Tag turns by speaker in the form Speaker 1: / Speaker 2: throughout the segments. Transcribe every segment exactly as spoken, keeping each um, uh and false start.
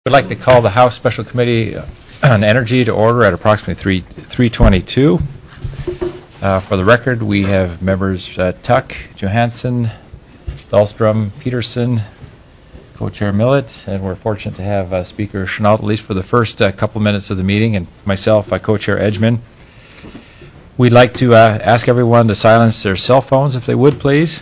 Speaker 1: We'd like to call the House Special Committee on Energy to order at approximately three twenty-two. Uh, for the record, we have members uh, Tuck, Johansson, Dahlstrom, Peterson, Co-Chair Millett, and we're fortunate to have uh, Speaker Chenault, at least for the first uh, couple minutes of the meeting, and myself, uh, Co-Chair Edgman. We'd like to uh, ask everyone to silence their cell phones, if they would, please.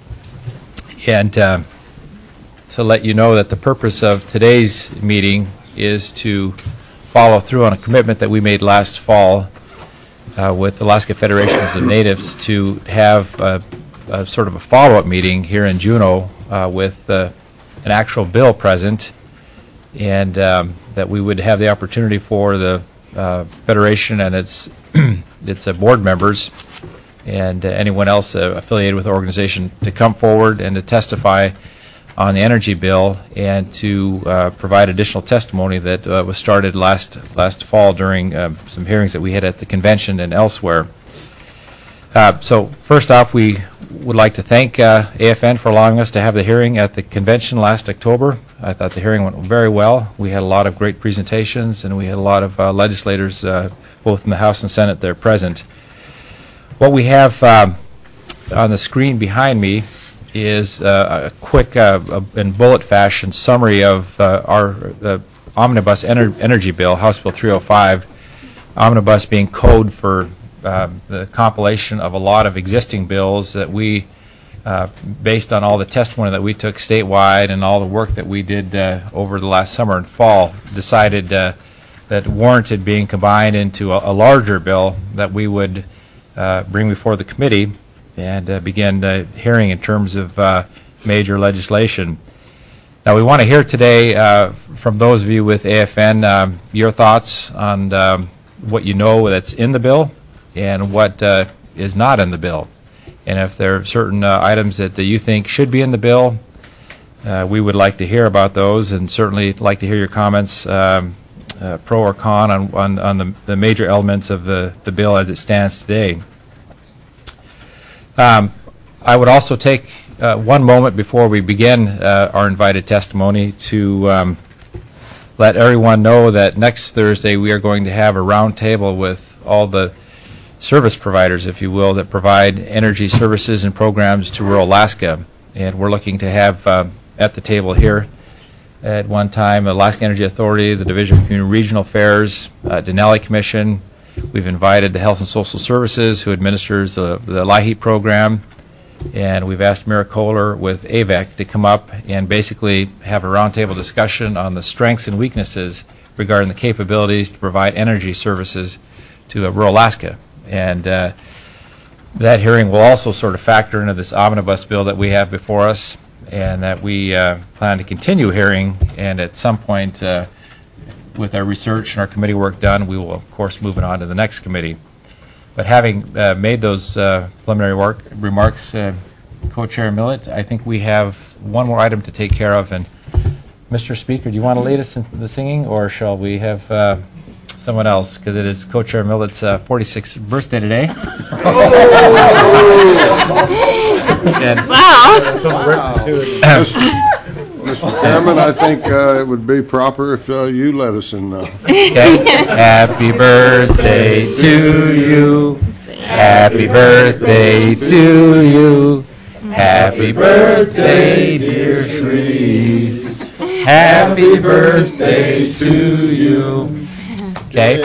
Speaker 1: And uh, to let you know that the purpose of today's meeting is to follow through on a commitment that we made last fall uh, with Alaska Federations of Natives to have uh, a sort of a follow-up meeting here in Juneau uh, with uh, an actual bill present, and um, that we would have the opportunity for the uh, Federation and its its uh, board members and uh, anyone else uh, affiliated with the organization to come forward and to testify on the energy bill and to uh, provide additional testimony that uh, was started last last fall during uh, some hearings that we had at the convention and elsewhere. Uh, so first off, we would like to thank uh, A F N for allowing us to have the hearing at the convention last October. I thought the hearing went very well. We had a lot of great presentations, and we had a lot of uh, legislators, uh, both in the House and Senate, there present. What we have um, on the screen behind me is uh, a quick, uh, in bullet fashion, summary of uh, our uh, omnibus ener energy bill, House Bill three oh five. Omnibus being code for uh, the compilation of a lot of existing bills that we, uh, based on all the testimony that we took statewide and all the work that we did uh, over the last summer and fall, decided uh, that warranted being combined into a, a larger bill that we would uh, bring before the committee and uh, begin the hearing in terms of uh, major legislation. Now, we want to hear today uh, from those of you with A F N um, your thoughts on um, what you know that's in the bill and what uh, is not in the bill. And if there are certain uh, items that uh, you think should be in the bill, uh, we would like to hear about those, and certainly like to hear your comments, um, uh, pro or con, on, on, on the, the major elements of the, the bill as it stands today. Um, I would also take uh, one moment before we begin uh, our invited testimony to um, let everyone know that next Thursday we are going to have a round table with all the service providers, if you will, that provide energy services and programs to rural Alaska. And we're looking to have uh, at the table here at one time Alaska Energy Authority, the Division of Community Regional Affairs, uh, Denali Commission. We've invited the Health and Social Services, who administers the, the LIHEAP program, and we've asked Mira Kohler with A V E C to come up and basically have a roundtable discussion on the strengths and weaknesses regarding the capabilities to provide energy services to uh, rural Alaska. And uh, that hearing will also sort of factor into this omnibus bill that we have before us, and that we uh, plan to continue hearing, and at some point uh, with our research and our committee work done, we will, of course, move it on to the next committee. But having uh, made those uh, preliminary work, remarks, uh, Co-Chair Millett, I think we have one more item to take care of. And Mister Speaker, do you want to lead us into the singing, or shall we have uh, someone else? Because it is Co-Chair Millett's uh, forty-sixth birthday today. And
Speaker 2: wow.
Speaker 3: wow. Mister Chairman, I think uh, it would be proper if uh, you let us in now.
Speaker 1: Okay. Happy birthday to you. Happy birthday to you. Happy birthday, dear Shreese. Happy birthday to you. Okay.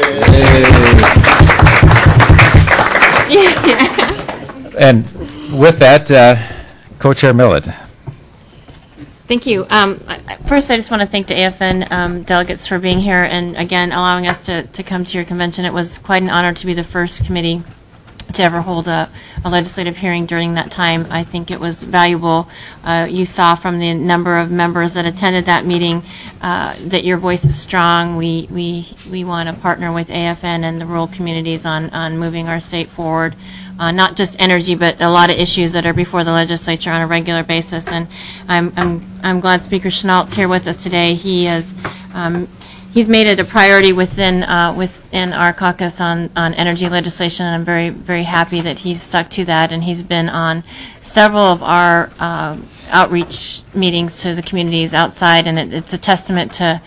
Speaker 1: And with that, uh, Co-Chair Millett.
Speaker 2: Thank you. Um, first, I just want to thank the A F N um, delegates for being here and, again, allowing us to, to come to your convention. It was quite an honor to be the first committee to ever hold a, a legislative hearing during that time. I think it was valuable. Uh, you saw from the number of members that attended that meeting uh, that your voice is strong. We, we, we want to partner with A F N and the rural communities on, on moving our state forward. Uh, not just energy, but a lot of issues that are before the legislature on a regular basis. And I'm I'm I'm glad Speaker Chenault's here with us today. He has um, he's made it a priority within uh, within our caucus on on energy legislation, and I'm very very happy that he's stuck to that. And he's been on several of our uh, outreach meetings to the communities outside, and it, it's a testament to.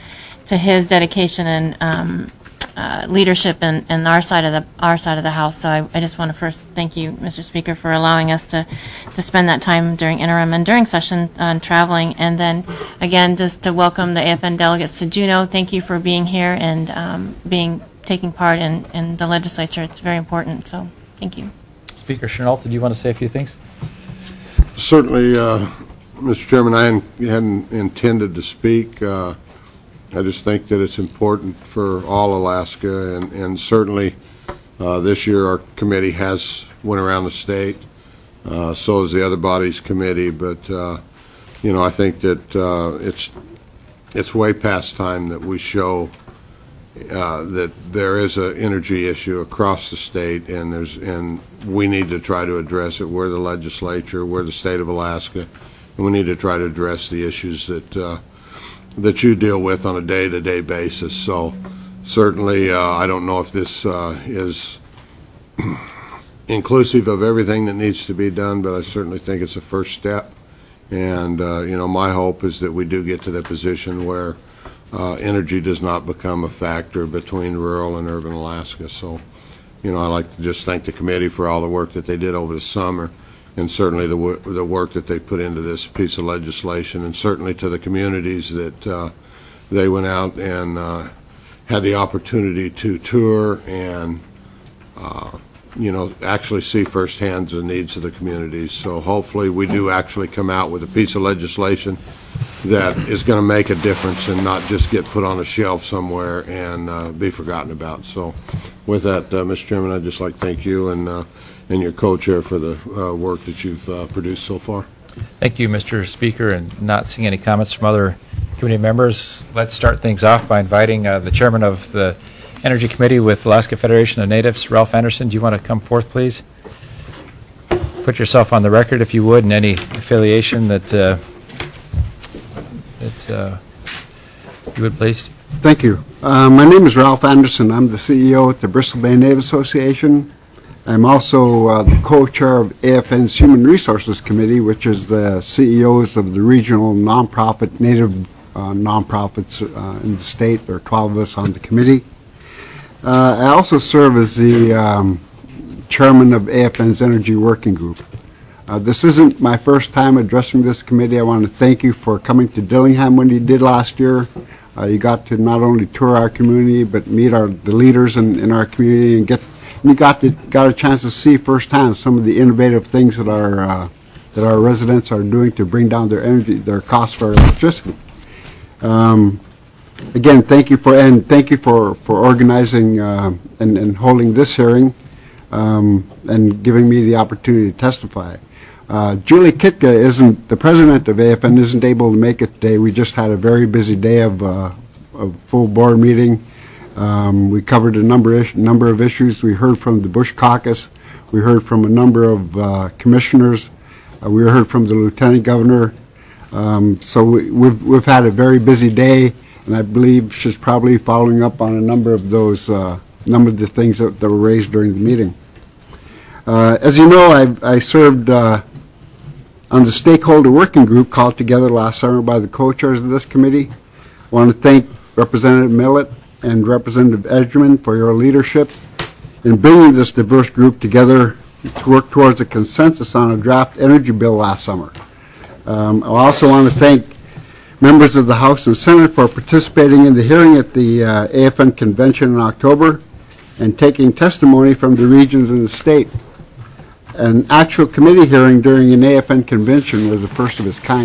Speaker 2: to his dedication and um, uh, leadership in, in our side of the our side of the house. So I, I just want to first thank you, Mister Speaker, for allowing us to to spend that time during interim and during session on traveling. And then again, just to welcome the A F N delegates to Juneau. Thank you for being here and um, being taking part in, in the legislature. It's very important. So thank you.
Speaker 1: Speaker Chenault, did you want to say a few things?
Speaker 3: Certainly, uh, Mister Chairman, I hadn't intended to speak. Uh, I just think that it's important for all Alaska, and, and certainly uh, this year our committee has went around the state. Uh, so is the other body's committee, but uh, you know, I think that uh, it's it's way past time that we show uh, that there is an energy issue across the state, and there's and we need to try to address it. We're the legislature, we're the state of Alaska, and we need to try to address the issues that uh, that you deal with on a day-to-day basis. So certainly, uh, I don't know if this uh, is inclusive of everything that needs to be done, but I certainly think it's a first step. And uh, you know, my hope is that we do get to the position where uh, energy does not become a factor between rural and urban Alaska. So, you know, I'd like to just thank the committee for all the work that they did over the summer, and certainly the, w the work that they put into this piece of legislation, and certainly to the communities that uh, they went out and uh, had the opportunity to tour and uh, you know, actually see firsthand the needs of the communities. So hopefully we do actually come out with a piece of legislation that is going to make a difference and not just get put on a shelf somewhere and uh, be forgotten about. So with that, uh, Mister Chairman, I'd just like to thank you and, uh, and your co-chair for the uh, work that you've uh, produced so far.
Speaker 1: Thank you, Mister Speaker, and not seeing any comments from other committee members. Let's start things off by inviting uh, the chairman of the Energy Committee with Alaska Federation of Natives, Ralph Anderson. Do you want to come forth, please? Put yourself on the record, if you would, and any affiliation that uh, that uh, you would, please.
Speaker 4: Thank you. Uh, my name is Ralph Anderson. I'm the C E O at the Bristol Bay Native Association. I'm also uh, the co-chair of A F N's Human Resources Committee, which is the C E Os of the regional nonprofit, Native uh, nonprofits uh, in the state. There are twelve of us on the committee. Uh, I also serve as the um, chairman of A F N's Energy Working Group. Uh, this isn't my first time addressing this committee. I want to thank you for coming to Dillingham when you did last year. Uh, you got to not only tour our community, but meet our the leaders in, in our community, and get you got to got a chance to see firsthand some of the innovative things that our uh, that our residents are doing to bring down their energy, their costs for electricity. Um, Again, thank you for and thank you for for organizing uh, and, and holding this hearing um, and giving me the opportunity to testify. Uh, Julie Kitka isn't the president of A F N isn't able to make it today. We just had a very busy day of uh, a full board meeting. Um, we covered a number ish, number of issues. We heard from the Bush Caucus. We heard from a number of uh, commissioners. Uh, we heard from the lieutenant governor. Um, so we, we've we've had a very busy day. And I believe she's probably following up on a number of those, uh, number of the things that, that were raised during the meeting. Uh, as you know, I, I served uh, on the stakeholder working group called together last summer by the co-chairs of this committee. I want to thank Representative Millett and Representative Edgerman for your leadership in bringing this diverse group together to work towards a consensus on a draft energy bill last summer. Um, I also want to thank members of the House and Senate for participating in the hearing at the uh, A F N convention in October and taking testimony from the regions in the state. An actual committee hearing during an A F N convention was the first of its kind.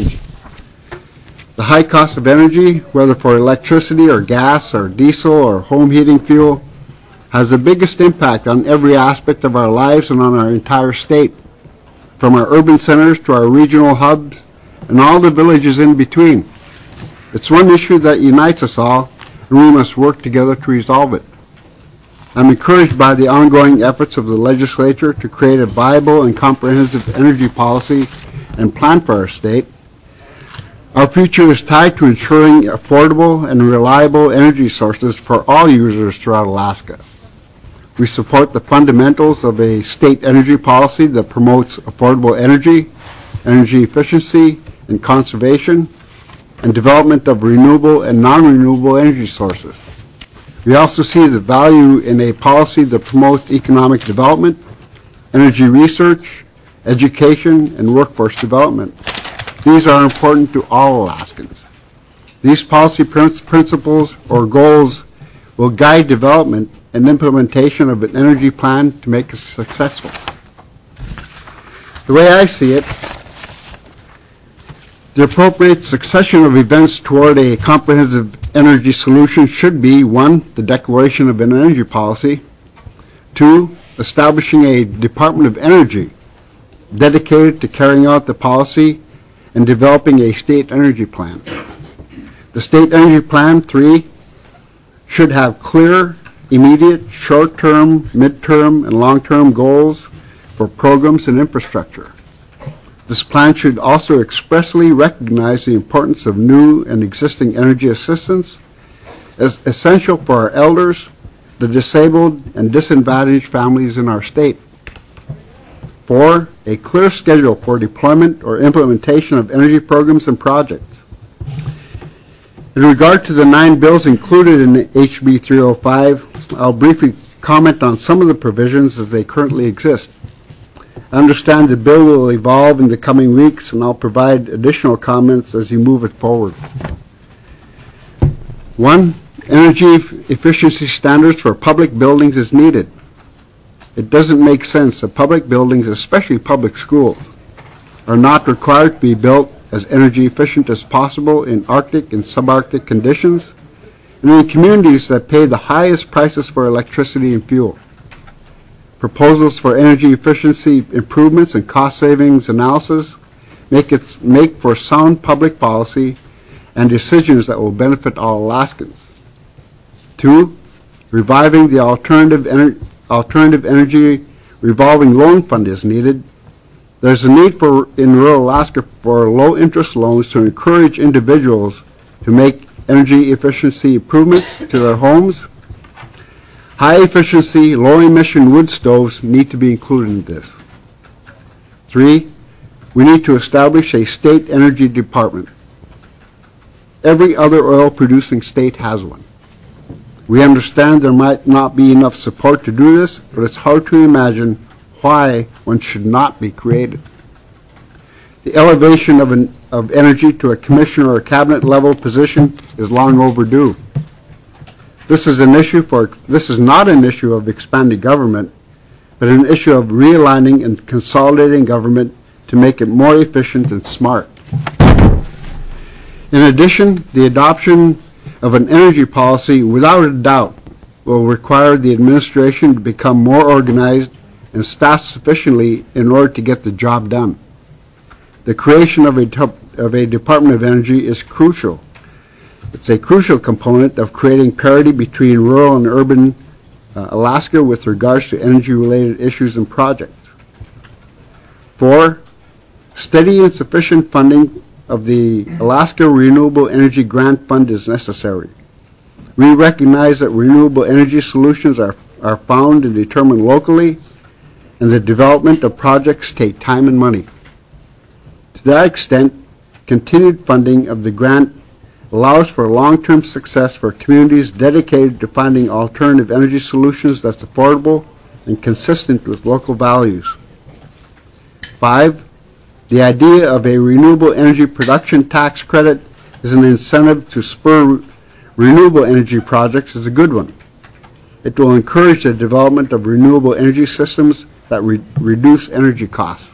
Speaker 4: The high cost of energy, whether for electricity or gas or diesel or home heating fuel, has the biggest impact on every aspect of our lives and on our entire state, from our urban centers to our regional hubs and all the villages in between. It's one issue that unites us all, and we must work together to resolve it. I'm encouraged by the ongoing efforts of the legislature to create a viable and comprehensive energy policy and plan for our state. Our future is tied to ensuring affordable and reliable energy sources for all users throughout Alaska. We support the fundamentals of a state energy policy that promotes affordable energy, energy efficiency, and conservation, and development of renewable and non-renewable energy sources. We also see the value in a policy that promotes economic development, energy research, education, and workforce development. These are important to all Alaskans. These policy prin- principles or goals will guide development and implementation of an energy plan to make it successful. The way I see it, the appropriate succession of events toward a comprehensive energy solution should be, one, the declaration of an energy policy, two, establishing a Department of Energy dedicated to carrying out the policy and developing a state energy plan. The state energy plan, three, should have clear, immediate, short-term, mid-term, and long-term goals for programs and infrastructure. This plan should also expressly recognize the importance of new and existing energy assistance as essential for our elders, the disabled, and disadvantaged families in our state. Four, a clear schedule for deployment or implementation of energy programs and projects. In regard to the nine bills included in H B three oh five, I'll briefly comment on some of the provisions as they currently exist. I understand the bill will evolve in the coming weeks, and I'll provide additional comments as you move it forward. One, energy efficiency standards for public buildings is needed. It doesn't make sense that public buildings, especially public schools, are not required to be built as energy efficient as possible in Arctic and subarctic conditions, and in communities that pay the highest prices for electricity and fuel. Proposals for energy efficiency improvements and cost savings analysis make it make for sound public policy and decisions that will benefit all Alaskans. Two, reviving the alternative, ener alternative energy revolving loan fund is needed. There's a need for in rural Alaska for low interest loans to encourage individuals to make energy efficiency improvements to their homes. High efficiency, low emission wood stoves need to be included in this. Three, we need to establish a state energy department. Every other oil producing state has one. We understand there might not be enough support to do this, but it's hard to imagine why one should not be created. The elevation of, an, of energy to a commissioner or cabinet level position is long overdue. This is an issue for, this is not an issue of expanding government, but an issue of realigning and consolidating government to make it more efficient and smart. In addition, the adoption of an energy policy without a doubt will require the administration to become more organized and staffed sufficiently in order to get the job done. The creation of a, of a Department of Energy is crucial. It's a crucial component of creating parity between rural and urban uh, Alaska with regards to energy-related issues and projects. Four, steady and sufficient funding of the Alaska Renewable Energy Grant Fund is necessary. We recognize that renewable energy solutions are, are found and determined locally, and the development of projects take time and money. To that extent, continued funding of the grant allows for long-term success for communities dedicated to finding alternative energy solutions that's affordable and consistent with local values. Five, the idea of a renewable energy production tax credit as an incentive to spur renewable energy projects is a good one. It will encourage the development of renewable energy systems that re reduce energy costs.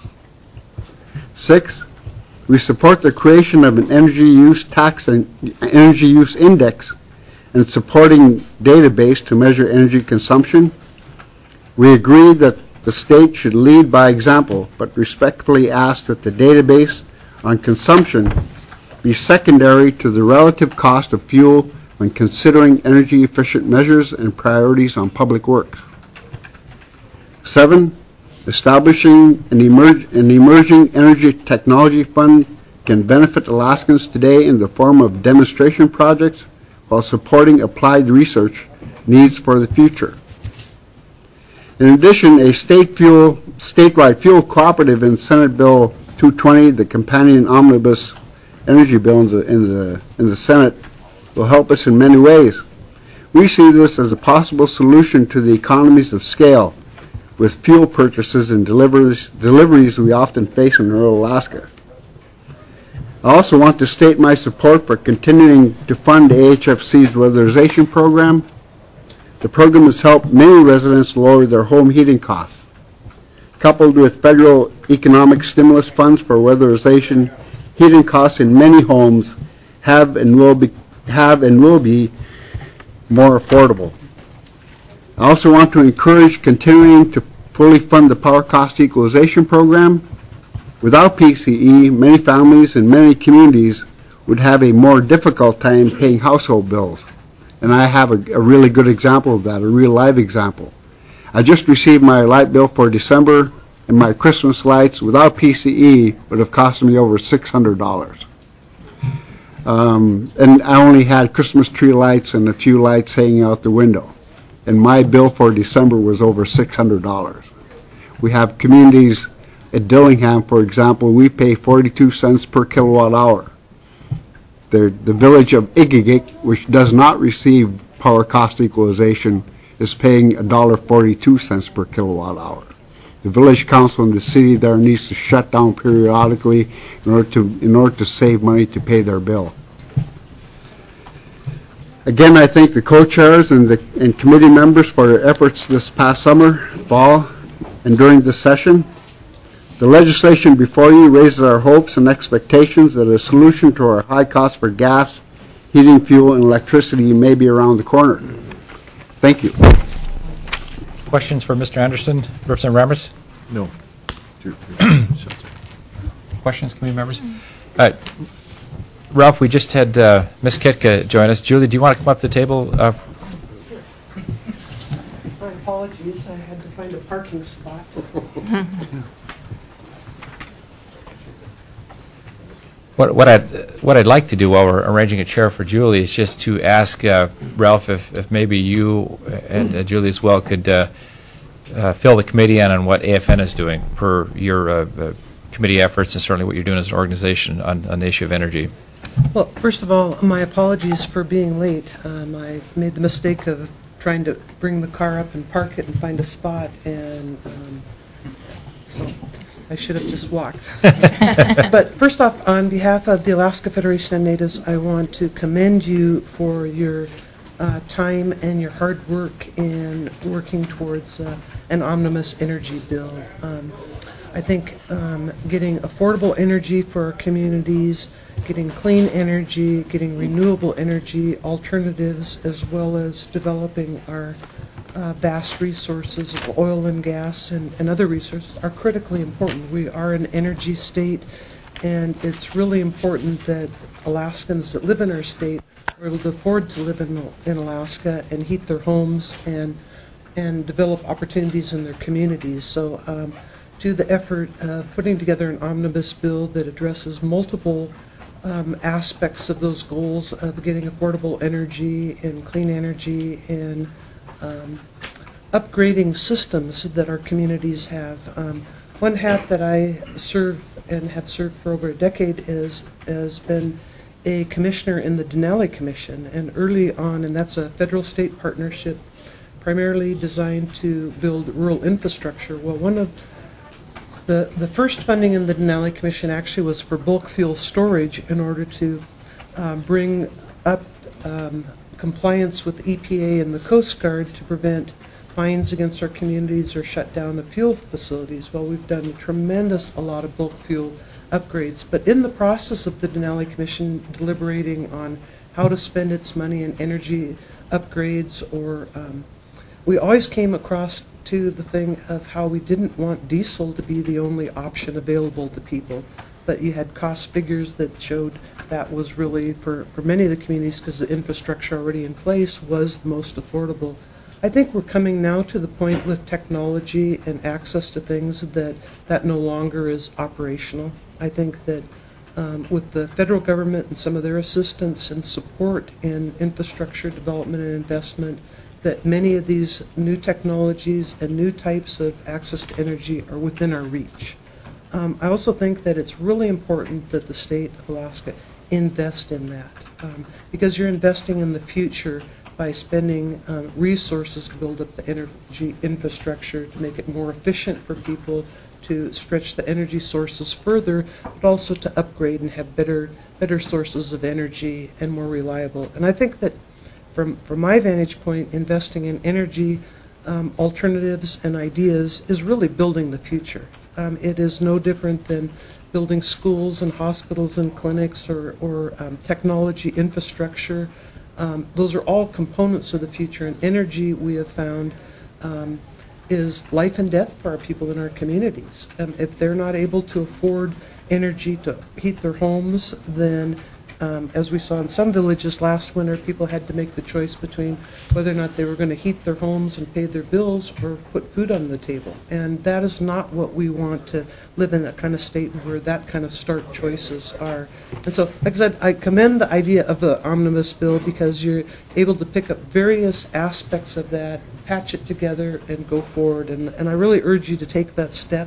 Speaker 4: Six, we support the creation of an energy use tax and energy use index and supporting database to measure energy consumption. We agree that the state should lead by example, but respectfully ask that the database on consumption be secondary to the relative cost of fuel when considering energy efficient measures and priorities on public works. Seven, establishing an, emerg an emerging energy technology fund can benefit Alaskans today in the form of demonstration projects while supporting applied research needs for the future. In addition, a state fuel, statewide fuel cooperative in Senate Bill two twenty, the companion omnibus energy bill in the, in the, in the Senate will help us in many ways. We see this as a possible solution to the economies of scale with fuel purchases and deliveries, deliveries we often face in rural Alaska. I also want to state my support for continuing to fund A H F C's weatherization program. The program has helped many residents lower their home heating costs. Coupled with federal economic stimulus funds for weatherization, heating costs in many homes have and will be have and will be more affordable. I also want to encourage continuing to fully fund the power cost equalization program. Without P C E, many families and many communities would have a more difficult time paying household bills. And I have a, a really good example of that, a real live example. I just received my light bill for December, and my Christmas lights without P C E would have cost me over six hundred dollars. Um, and I only had Christmas tree lights and a few lights hanging out the window. And my bill for December was over six hundred dollars. We have communities at Dillingham, for example, we pay forty-two cents per kilowatt hour. The, the village of Igigik, which does not receive power cost equalization, is paying one dollar and forty-two cents per kilowatt hour. The village council in the city there needs to shut down periodically in order to, in order to save money to pay their bill. Again, I thank the co-chairs and, the, and committee members for their efforts this past summer, fall, and during this session. The legislation before you raises our hopes and expectations that a solution to our high costs for gas, heating fuel, and electricity may be around the corner. Thank you.
Speaker 1: Questions for Mister Anderson? Representative Rammers?
Speaker 3: No.
Speaker 1: Questions, committee members? Uh, Ralph, we just had uh, Miz Kitka join us. Julie, do you want to come up to the table? Uh,
Speaker 5: My apologies, I had to find a parking spot.
Speaker 1: What, what, I'd, what I'd like to do while we're arranging a chair for Julie is just to ask uh, Ralph if, if maybe you and uh, Julie as well could uh, uh, fill the committee in on what A F N is doing per your uh, uh, committee efforts and certainly what you're doing as an organization on, on the issue of energy.
Speaker 5: Well, first of all, my apologies for being late. Um, I made the mistake of trying to bring the car up and park it and find a spot, and um, so I should have just walked. But first off, on behalf of the Alaska Federation of Natives, I want to commend you for your uh, time and your hard work in working towards uh, an omnibus energy bill. Um, I think um, getting affordable energy for our communities, getting clean energy, getting renewable energy alternatives, as well as developing our uh, vast resources of oil and gas and, and other resources are critically important. We are an energy state, and it's really important that Alaskans that live in our state are able to afford to live in, in Alaska and heat their homes and, and develop opportunities in their communities. So um, to the effort of putting together an omnibus bill that addresses multiple um, aspects of those goals of getting affordable energy and clean energy and um, upgrading systems that our communities have. Um, one hat that I serve and have served for over a decade is has been a commissioner in the Denali Commission, and early on, and that's a federal-state partnership primarily designed to build rural infrastructure. Well, one of The, the first funding in the Denali Commission actually was for bulk fuel storage in order to uh, bring up um, compliance with E P A and the Coast Guard to prevent fines against our communities or shut down the fuel facilities. Well, we've done a tremendous a lot of bulk fuel upgrades, but in the process of the Denali Commission deliberating on how to spend its money in energy upgrades, or um, we always came across to the thing of how we didn't want diesel to be the only option available to people, but you had cost figures that showed that was really, for, for many of the communities, because the infrastructure already in place, was the most affordable. I think we're coming now to the point with technology and access to things that that no longer is operational. I think that um, with the federal government and some of their assistance and support in infrastructure development and investment, that many of these new technologies and new types of access to energy are within our reach. Um, I also think that it's really important that the state of Alaska invest in that. Um, because you're investing in the future by spending um, resources to build up the energy infrastructure, to make it more efficient for people, to stretch the energy sources further, but also to upgrade and have better better sources of energy and more reliable. And I think that from, from my vantage point, investing in energy um, alternatives and ideas is really building the future. Um, it is no different than building schools and hospitals and clinics or, or um, technology infrastructure. Um, those are all components of the future, and energy, we have found, um, is life and death for our people in our communities. Um, if they're not able to afford energy to heat their homes, then um, as we saw in some villages last winter, people had to make the choice between whether or not they were going to heat their homes and pay their bills or put food on the table. And that is not what we want, to live in that kind of state where that kind of stark choices are. And so, like I said, I commend the idea of the omnibus bill because you're able to pick up various aspects of that, patch it together, and go forward. And, and I really urge you to take that step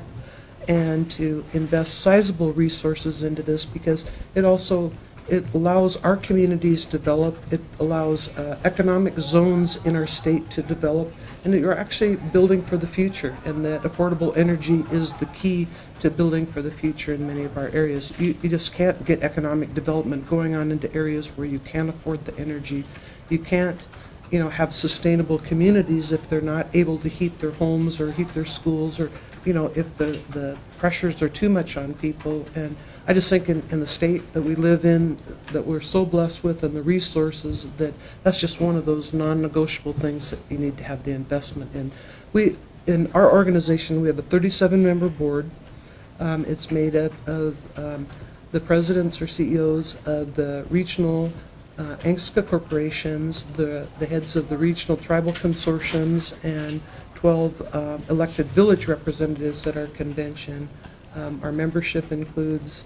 Speaker 5: and to invest sizable resources into this, because it also it allows our communities to develop, it allows uh, economic zones in our state to develop, and that you're actually building for the future, and that affordable energy is the key to building for the future in many of our areas. You, you just can't get economic development going on into areas where you can't afford the energy. You can't you know, have sustainable communities if they're not able to heat their homes or heat their schools, or you know, if the, the pressures are too much on people. And I just think in, in the state that we live in, that we're so blessed with, and the resources, that that's just one of those non-negotiable things that you need to have the investment in. We, in our organization, we have a thirty-seven member board. Um, it's made up of um, the presidents or C E Os of the regional uh, A N C S C A corporations, the, the heads of the regional tribal consortiums, and twelve uh, elected village representatives at our convention. Um, our membership includes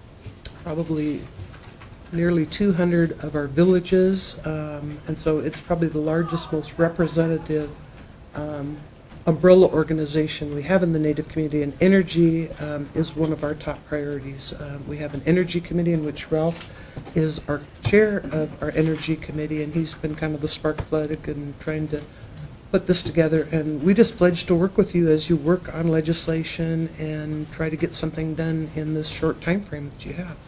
Speaker 5: probably nearly two hundred of our villages, um, and so it's probably the largest, most representative um, umbrella organization we have in the Native community, and energy um, is one of our top priorities. Uh, we have an energy committee in which Ralph is our chair of our energy committee, and he's been kind of the spark plug and trying to put this together, and we just pledge to work with you as you work on legislation and try to get something done in this short time frame that you have.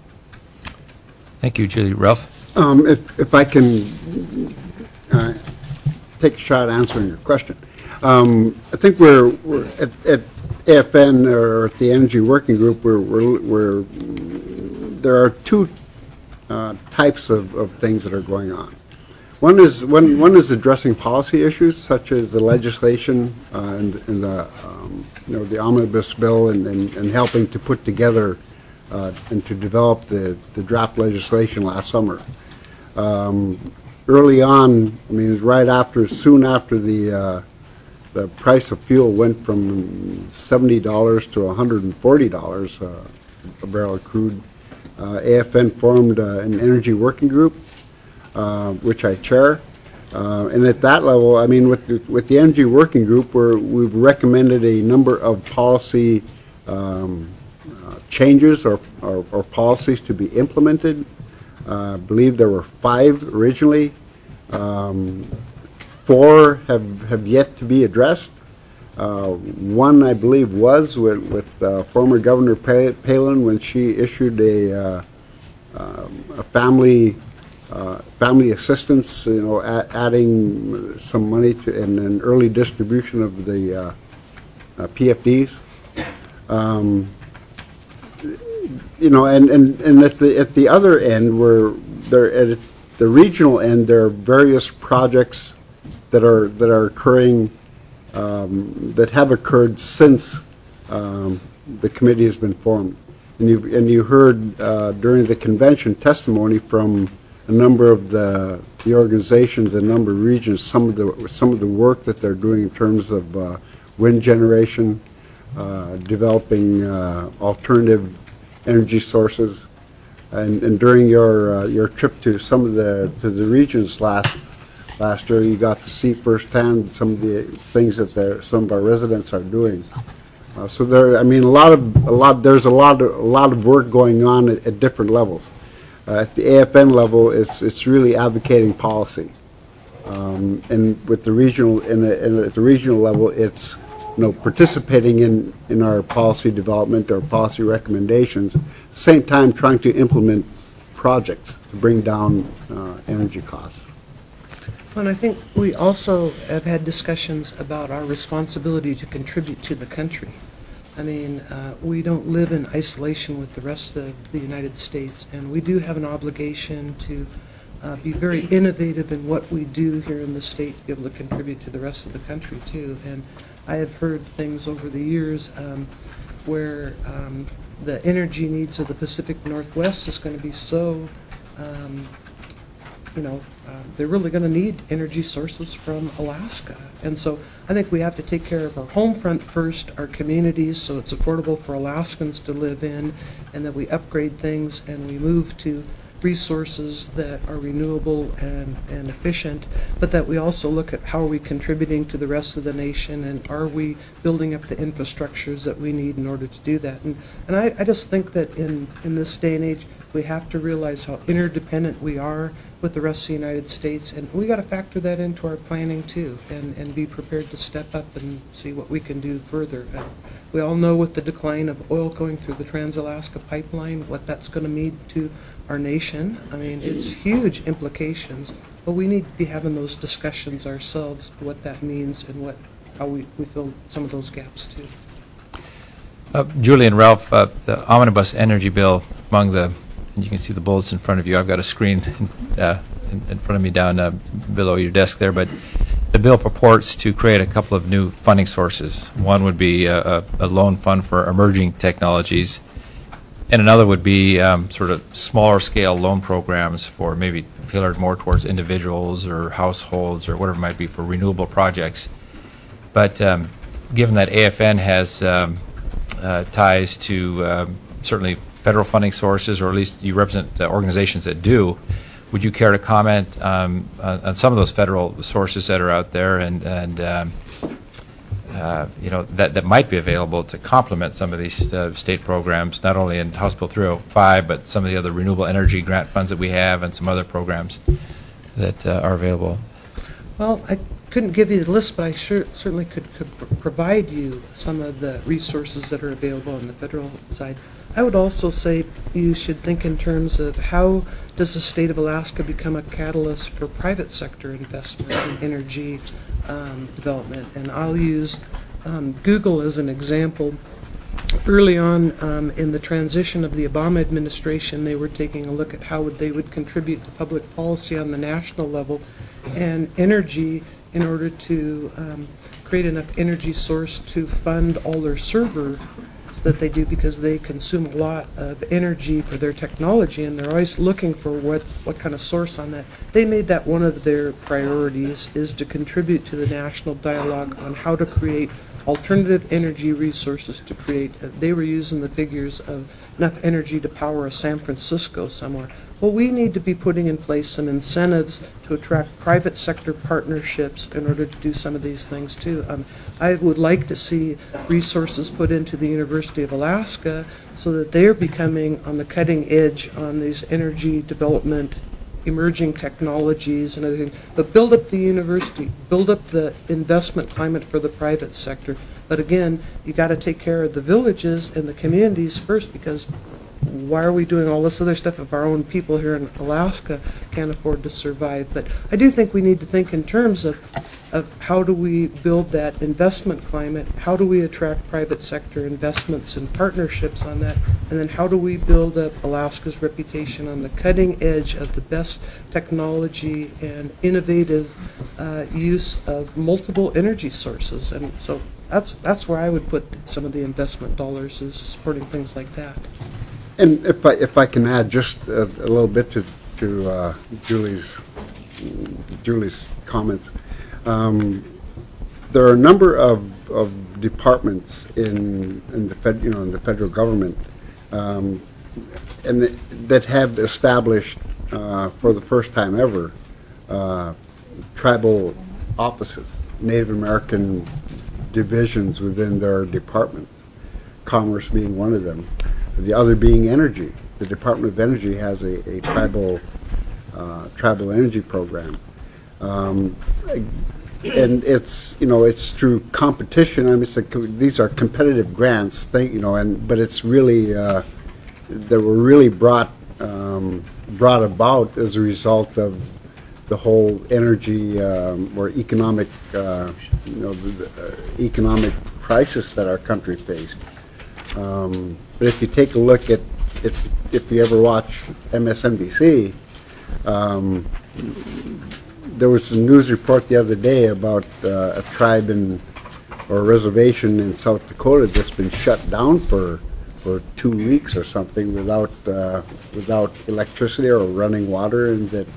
Speaker 1: Thank you, Julie. Ralph?
Speaker 4: Um, if, if I can uh, take a shot at answering your question. Um, I think we're, we're at, at A F N, or at the Energy Working Group, we're, we're, we're there are two uh, types of, of things that are going on. One is one, one is addressing policy issues such as the legislation uh, and, and the um, you know the omnibus bill, and, and, and helping to put together uh, and to develop the, the draft legislation last summer. Um, early on, I mean, right after, soon after the uh, the price of fuel went from seventy dollars to one hundred forty dollars uh, a barrel of crude, uh, A F N formed uh, an energy working group, Uh, which I chair, uh, and at that level, I mean, with the, with the Energy Working Group, we're, we've recommended a number of policy um, uh, changes or, or, or policies to be implemented. Uh, I believe there were five originally. Um, four have have yet to be addressed. Uh, one, I believe, was with, with uh, former Governor Palin when she issued a, uh, um, a family. Uh, family assistance, you know, a adding some money to and an early distribution of the uh, uh, P F Ds. Um, you know, and, and, and at the at the other end, where there at the regional end, there are various projects that are that are occurring um, that have occurred since um, the committee has been formed, and you and you heard uh, during the convention testimony from a number of the, the organizations, a number of regions, some of the some of the work that they're doing in terms of uh, wind generation, uh, developing uh, alternative energy sources, and, and during your uh, your trip to some of the to the regions last last year, you got to see firsthand some of the things that some of our residents are doing. Uh, so there, I mean, a lot of a lot. There's a lot of a lot of work going on at, at different levels. Uh, at the A F N level, it's it's really advocating policy, um, and with the regional in, a, in a, at the regional level, it's you know participating in in our policy development or policy recommendations. At the same time, trying to implement projects to bring down uh, energy costs.
Speaker 5: And I think we also have had discussions about our responsibility to contribute to the country. I mean, uh, we don't live in isolation with the rest of the United States, and we do have an obligation to uh, be very innovative in what we do here in the state, to be able to contribute to the rest of the country too. And I have heard things over the years um, where um, the energy needs of the Pacific Northwest is going to be so um, you know, uh, they're really going to need energy sources from Alaska. And so I think we have to take care of our home front first, our communities, so it's affordable for Alaskans to live in, and that we upgrade things and we move to resources that are renewable and, and efficient, but that we also look at how are we contributing to the rest of the nation, and are we building up the infrastructures that we need in order to do that. And, and I, I just think that in, in this day and age, we have to realize how interdependent we are with the rest of the United States, and we got to factor that into our planning too, and, and be prepared to step up and see what we can do further. And we all know with the decline of oil going through the Trans-Alaska Pipeline, what that's going to mean to our nation. I mean, it's huge implications, but we need to be having those discussions ourselves, what that means and what how we, we fill some of those gaps too.
Speaker 1: Uh, Julie and Ralph, uh, the omnibus energy bill, among the, and you can see the bullets in front of you. I've got a screen uh, in, in front of me down uh, below your desk there, but the bill purports to create a couple of new funding sources. One would be a, a, a loan fund for emerging technologies, and another would be um, sort of smaller scale loan programs for maybe tailored more towards individuals or households or whatever it might be for renewable projects. But um, given that A F N has um, uh, ties to um, certainly federal funding sources, or at least you represent uh, organizations that do, would you care to comment um, on, on some of those federal sources that are out there, and, and um, uh, you know, that, that might be available to complement some of these uh, state programs, not only in House Bill three oh five, but some of the other renewable energy grant funds that we have and some other programs that uh, are available?
Speaker 5: Well, I couldn't give you the list, but I sure certainly could, could pr- provide you some of the resources that are available on the federal side. I would also say you should think in terms of how does the state of Alaska become a catalyst for private sector investment in energy um, development. And I'll use um, Google as an example. Early on um, in the transition of the Obama administration, they were taking a look at how would they would contribute to public policy on the national level and energy in order to um, create enough energy source to fund all their server that they do, because they consume a lot of energy for their technology, and they're always looking for what what kind of source on that. They made that one of their priorities, is to contribute to the national dialogue on how to create alternative energy resources to create. Uh, they were using the figures of enough energy to power a San Francisco somewhere. Well, we need to be putting in place some incentives to attract private sector partnerships in order to do some of these things too. Um, I would like to see resources put into the University of Alaska so that they're becoming on the cutting edge on these energy development, emerging technologies and everything. But build up the university, build up the investment climate for the private sector. But again, you got to take care of the villages and the communities first, because why are we doing all this other stuff if our own people here in Alaska can't afford to survive? But I do think we need to think in terms of, of how do we build that investment climate, how do we attract private sector investments and partnerships on that, and then how do we build up Alaska's reputation on the cutting edge of the best technology and innovative uh, use of multiple energy sources. And so that's, that's where I would put some of the investment dollars, is supporting things like that.
Speaker 4: And if I if I can add just a, a little bit to to uh, Julie's Julie's comments, um, there are a number of, of departments in in the fed, you know in the federal government, um, and th- that have established uh, for the first time ever uh, tribal offices, Native American divisions within their departments. Commerce being one of them. The other being energy. the Department of Energy has a, a tribal uh, tribal energy program. Um, and it's, you know, it's through competition. I mean, it's a, these are competitive grants, thing, you know, and but it's really uh, that were really brought um, brought about as a result of the whole energy um, or economic, uh, you know, the, the uh, economic crisis that our country faced. Um, but if you take a look at, if if you ever watch M S N B C, um, there was a news report the other day about uh, a tribe in or a reservation in South Dakota that's been shut down for for two weeks or something without uh, without electricity or running water, and that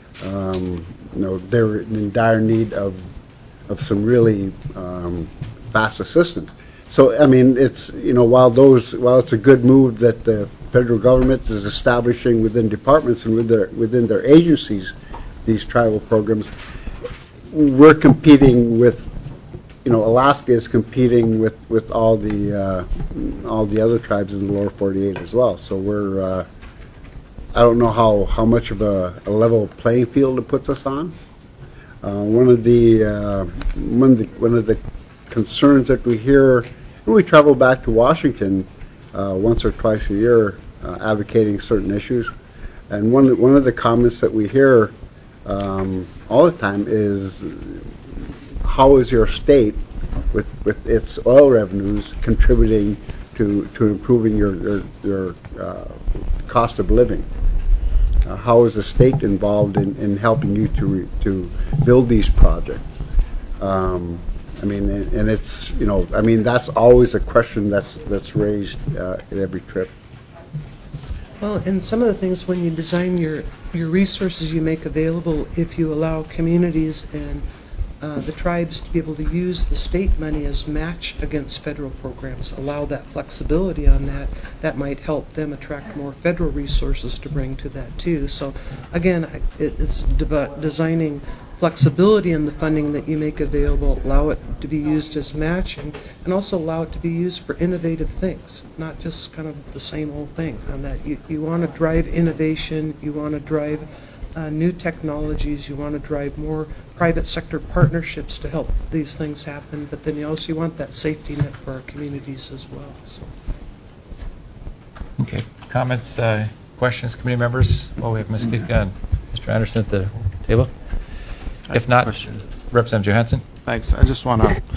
Speaker 4: um, you know they're in dire need of of some really um, fast assistance. So I mean, it's, you know, while those while it's a good move that the federal government is establishing within departments and with their, within their agencies these tribal programs, we're competing with, you know, Alaska is competing with, with all the uh, all the other tribes in the lower forty-eight as well. So we're uh, I don't know how, how much of a, a level playing field it puts us on. Uh, one of the uh, one of the one of the concerns that we hear when we travel back to Washington uh, once or twice a year, uh, advocating certain issues, and one one of the comments that we hear um, all the time is, how is your state, with with its oil revenues, contributing to to improving your your, your uh, cost of living? Uh, how is the state involved in, in helping you to re, to build these projects? Um, I mean, and, and it's, you know, I mean, that's always a question that's that's raised uh, at every trip.
Speaker 5: Well, and some of the things when you design your, your resources you make available, if you allow communities and uh, the tribes to be able to use the state money as match against federal programs, allow that flexibility on that, that might help them attract more federal resources to bring to that too. So again, it, it's de- designing flexibility in the funding that you make available, allow it to be used as matching, and also allow it to be used for innovative things, not just kind of the same old thing. On that, you, you want to drive innovation, you want to drive uh, new technologies, you want to drive more private sector partnerships to help these things happen, but then you also want that safety net for our communities as well. So.
Speaker 1: Okay. Comments, uh, questions, committee members? Well, we have Miz Kitka and Mister Anderson at the table. If not,
Speaker 6: question.
Speaker 1: Representative Johansson.
Speaker 6: Thanks. I just want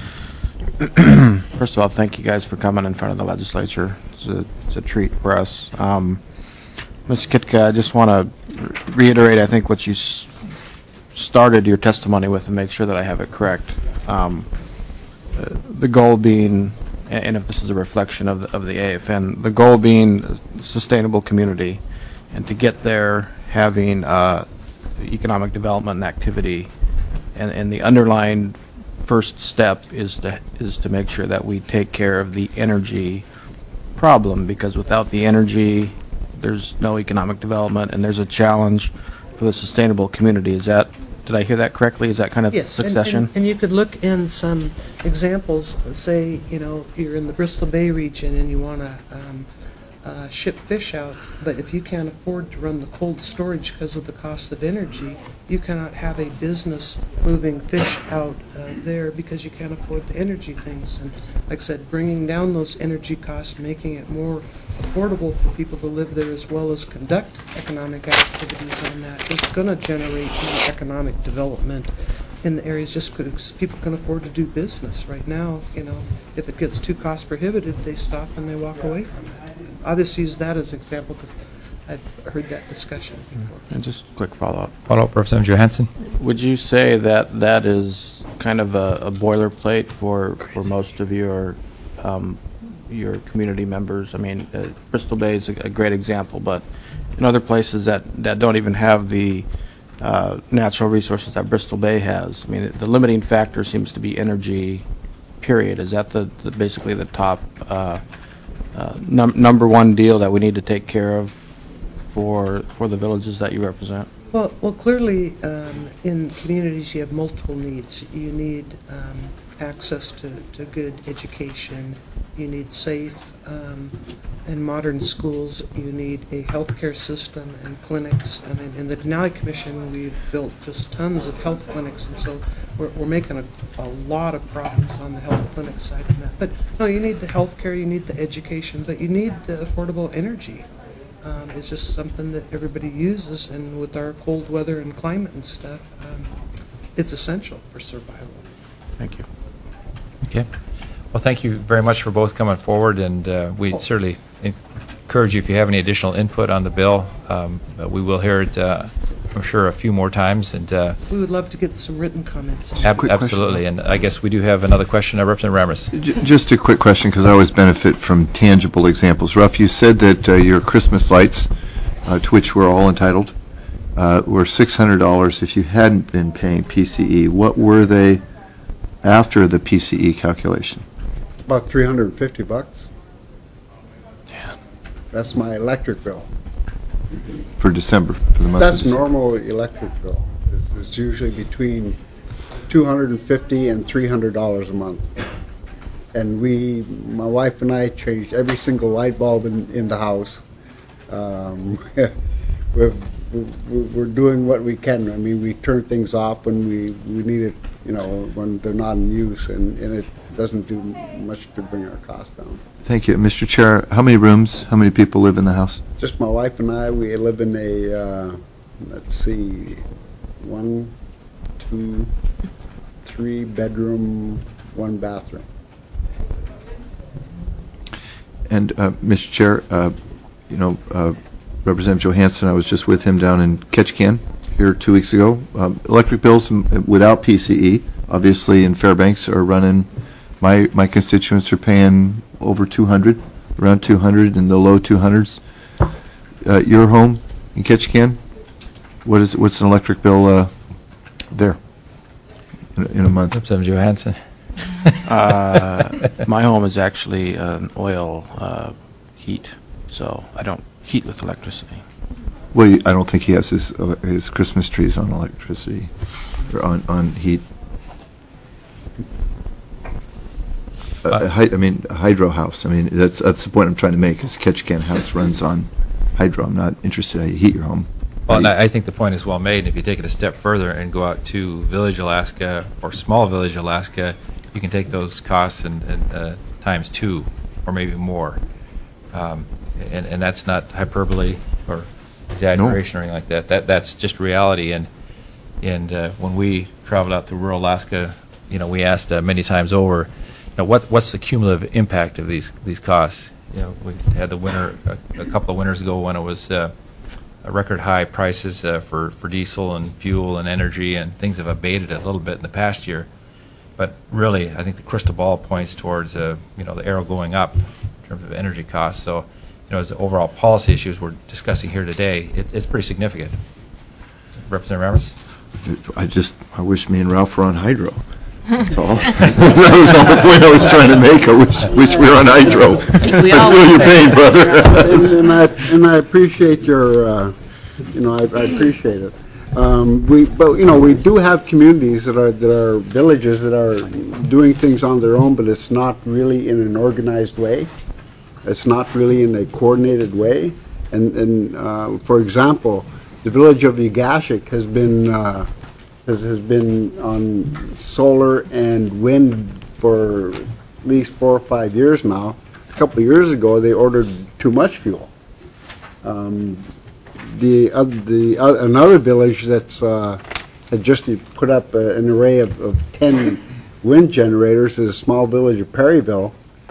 Speaker 6: to, first of all, thank you guys for coming in front of the legislature. It's a, it's a treat for us. Um, Miz Kitka, I just want to reiterate, I think, what you s started your testimony with and make sure that I have it correct. Um, uh, the goal being, and if this is a reflection of the, of the A F N, the goal being a sustainable community, and to get there having uh, economic development and activity, and, and the underlying first step is to is to make sure that we take care of the energy problem, because without the energy there's no economic development, and there's a challenge for the sustainable community. Is that, did I hear that correctly? Is that kind of
Speaker 5: Yes,
Speaker 6: succession?
Speaker 5: and, and, and you could look in some examples. Say, you know, you're in the Bristol Bay region and you want to um, uh, ship fish out, but if you can't afford to run the cold storage because of the cost of energy, you cannot have a business moving fish out uh, there because you can't afford the energy things. And like I said, bringing down those energy costs, making it more affordable for people to live there, as well as conduct economic activities on that, is going to generate more economic development in the areas, just because people can afford to do business. Right now, you know, if it gets too cost prohibitive, they stop and they walk away from it. I'll just use that as an example because I've heard that discussion before.
Speaker 6: And just a quick follow-up.
Speaker 1: Follow-up, Representative Johansson.
Speaker 6: Would you say that that is kind of a, a boilerplate for, for most of your um, your community members? I mean, uh, Bristol Bay is a, a great example, but in other places that, that don't even have the uh, natural resources that Bristol Bay has, I mean, the limiting factor seems to be energy, period. Is that the, the basically the top uh, uh, num number one deal that we need to take care of for for the villages that you represent?
Speaker 5: Well, well, clearly, um, in communities, you have multiple needs. You need um, access to, to good education. You need safe um, and modern schools. You need a healthcare system and clinics. I mean, in the Denali Commission, we've built just tons of health clinics, and so we're, we're making a, a lot of progress on the health clinic side of that. But no, you need the healthcare, you need the education, but you need the affordable energy. Um, it's just something that everybody uses, and with our cold weather and climate and stuff, um, it's essential for survival.
Speaker 6: Thank you.
Speaker 1: Okay. Well, thank you very much for both coming forward, and uh, we certainly encourage you if you have any additional input on the bill. Um, uh, we will hear it, uh, I'm sure, a few more times. And uh,
Speaker 5: We would love to get some written comments.
Speaker 1: ab-
Speaker 7: quick question.
Speaker 1: absolutely. And I guess we do have another question. Uh, Representative Ramis.
Speaker 7: J- Just a quick question, because I always benefit from tangible examples. Ruff, you said that uh, your Christmas lights, uh, to which we're all entitled, uh, were six hundred dollars if you hadn't been paying P C E. What were they after the P C E calculation?
Speaker 4: About three hundred fifty bucks. Yeah. That's my electric bill.
Speaker 7: For December, for the month of
Speaker 4: That's
Speaker 7: December?
Speaker 4: normal electric bill. It's, it's usually between two hundred fifty and three hundred dollars a month. And we, my wife and I, changed every single light bulb in, in the house. Um, we're, we're we're doing what we can. I mean, we turn things off when we, we need it, you know, when they're not in use, and, and it doesn't do much to bring our costs down.
Speaker 7: Thank you. Mister Chair, how many rooms, how many people live in the house?
Speaker 4: Just my wife and I, we live in a, uh, let's see, one, two, three bedroom, one bathroom.
Speaker 7: And, uh, Mister Chair, uh, you know, uh, Representative Johansson, I was just with him down in Ketchikan here two weeks ago. Um, electric bills m- without P C E, obviously in Fairbanks, are running, my, my constituents are paying over two hundred, around two hundred, in the low two hundreds. Uh, your home in Ketchikan, what is, what's an electric bill uh, there in a, in a month?
Speaker 1: Representative Johansson.
Speaker 6: Uh, my home is actually an oil uh, heat, so I don't heat with electricity.
Speaker 7: Well, I don't think he has his uh, his Christmas trees on electricity or on on heat. Uh,
Speaker 1: Uh,
Speaker 7: hy- I mean, a hydro house. I mean, that's that's the point I'm trying to make. Is Ketchikan house runs on hydro. I'm not interested how you heat your home.
Speaker 1: Well, and
Speaker 7: How do
Speaker 1: I I think the point is well made. And if you take it a step further and go out to Village, Alaska, or Small Village, Alaska, you can take those costs and, and uh, times two, or maybe more. Um, and, and that's not hyperbole or exaggeration or anything like that. That that's just reality. And and uh, when we traveled out to rural Alaska, you know, we asked uh, many times over, you know, what what's the cumulative impact of these these costs? You know, we had the winter a, a couple of winters ago when it was. Uh, record high prices uh, for, for diesel and fuel and energy, and things have abated a little bit in the past year. But really, I think the crystal ball points towards uh, you know, the arrow going up in terms of energy costs. So, you know, as the overall policy issues we're discussing here today, it, it's pretty significant. Representative Ramis?
Speaker 7: I just I wish me and Ralph were on hydro. That's all. That was all the point I was trying to make. I wish wish we were on hydro.
Speaker 2: we
Speaker 7: I
Speaker 2: all
Speaker 7: feel your
Speaker 2: would.
Speaker 7: pain, brother.
Speaker 4: And, and I and I appreciate your, uh, you know, I, I appreciate it. Um, we, but you know, we do have communities that are that are villages that are doing things on their own, but it's not really in an organized way. It's not really in a coordinated way. And and uh, for example, the village of Ugashik has been. Uh, Has, has been on solar and wind for at least four or five years now. A couple of years ago, they ordered too much fuel. Um, the uh, the uh, another village that's uh, had just put up a, an array of, of ten wind generators is a small village of Perryville,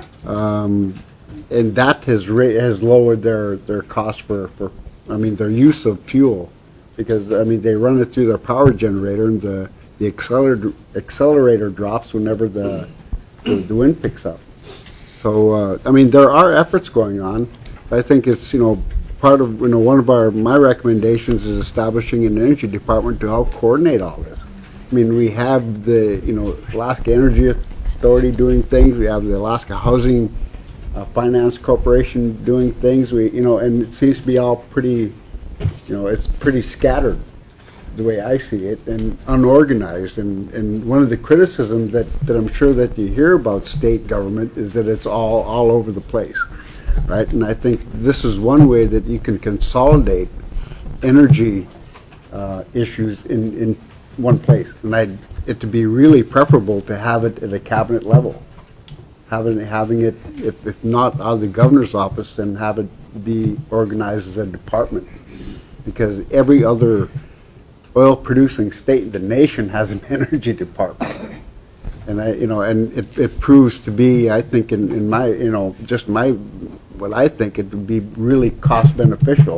Speaker 4: um, and that has ra- has lowered their their cost for, for I mean their use of fuel. Because, I mean, they run it through their power generator, and the, the accelerator, accelerator drops whenever the, the, the wind picks up. So, uh, I mean, there are efforts going on. I think it's, you know, part of, you know, one of our, my recommendations is establishing an energy department to help coordinate all this. I mean, we have the, you know, Alaska Energy Authority doing things. We have the Alaska Housing uh, Finance Corporation doing things. We, you know, and it seems to be all pretty, you know, it's pretty scattered. the way I see it, and unorganized. And, and one of the criticisms that, that I'm sure that you hear about state government is that it's all, all over the place, right? And I think this is one way that you can consolidate energy uh, issues in, in one place. And I, it to be really preferable to have it at a cabinet level. Having, having it, if, if not out of the governor's office, then have it be organized as a department. Because every other oil-producing state in the nation has an energy department. And I, you know, and it, it proves to be, I think, in, in my, you know, just my, what I think, it would be really cost beneficial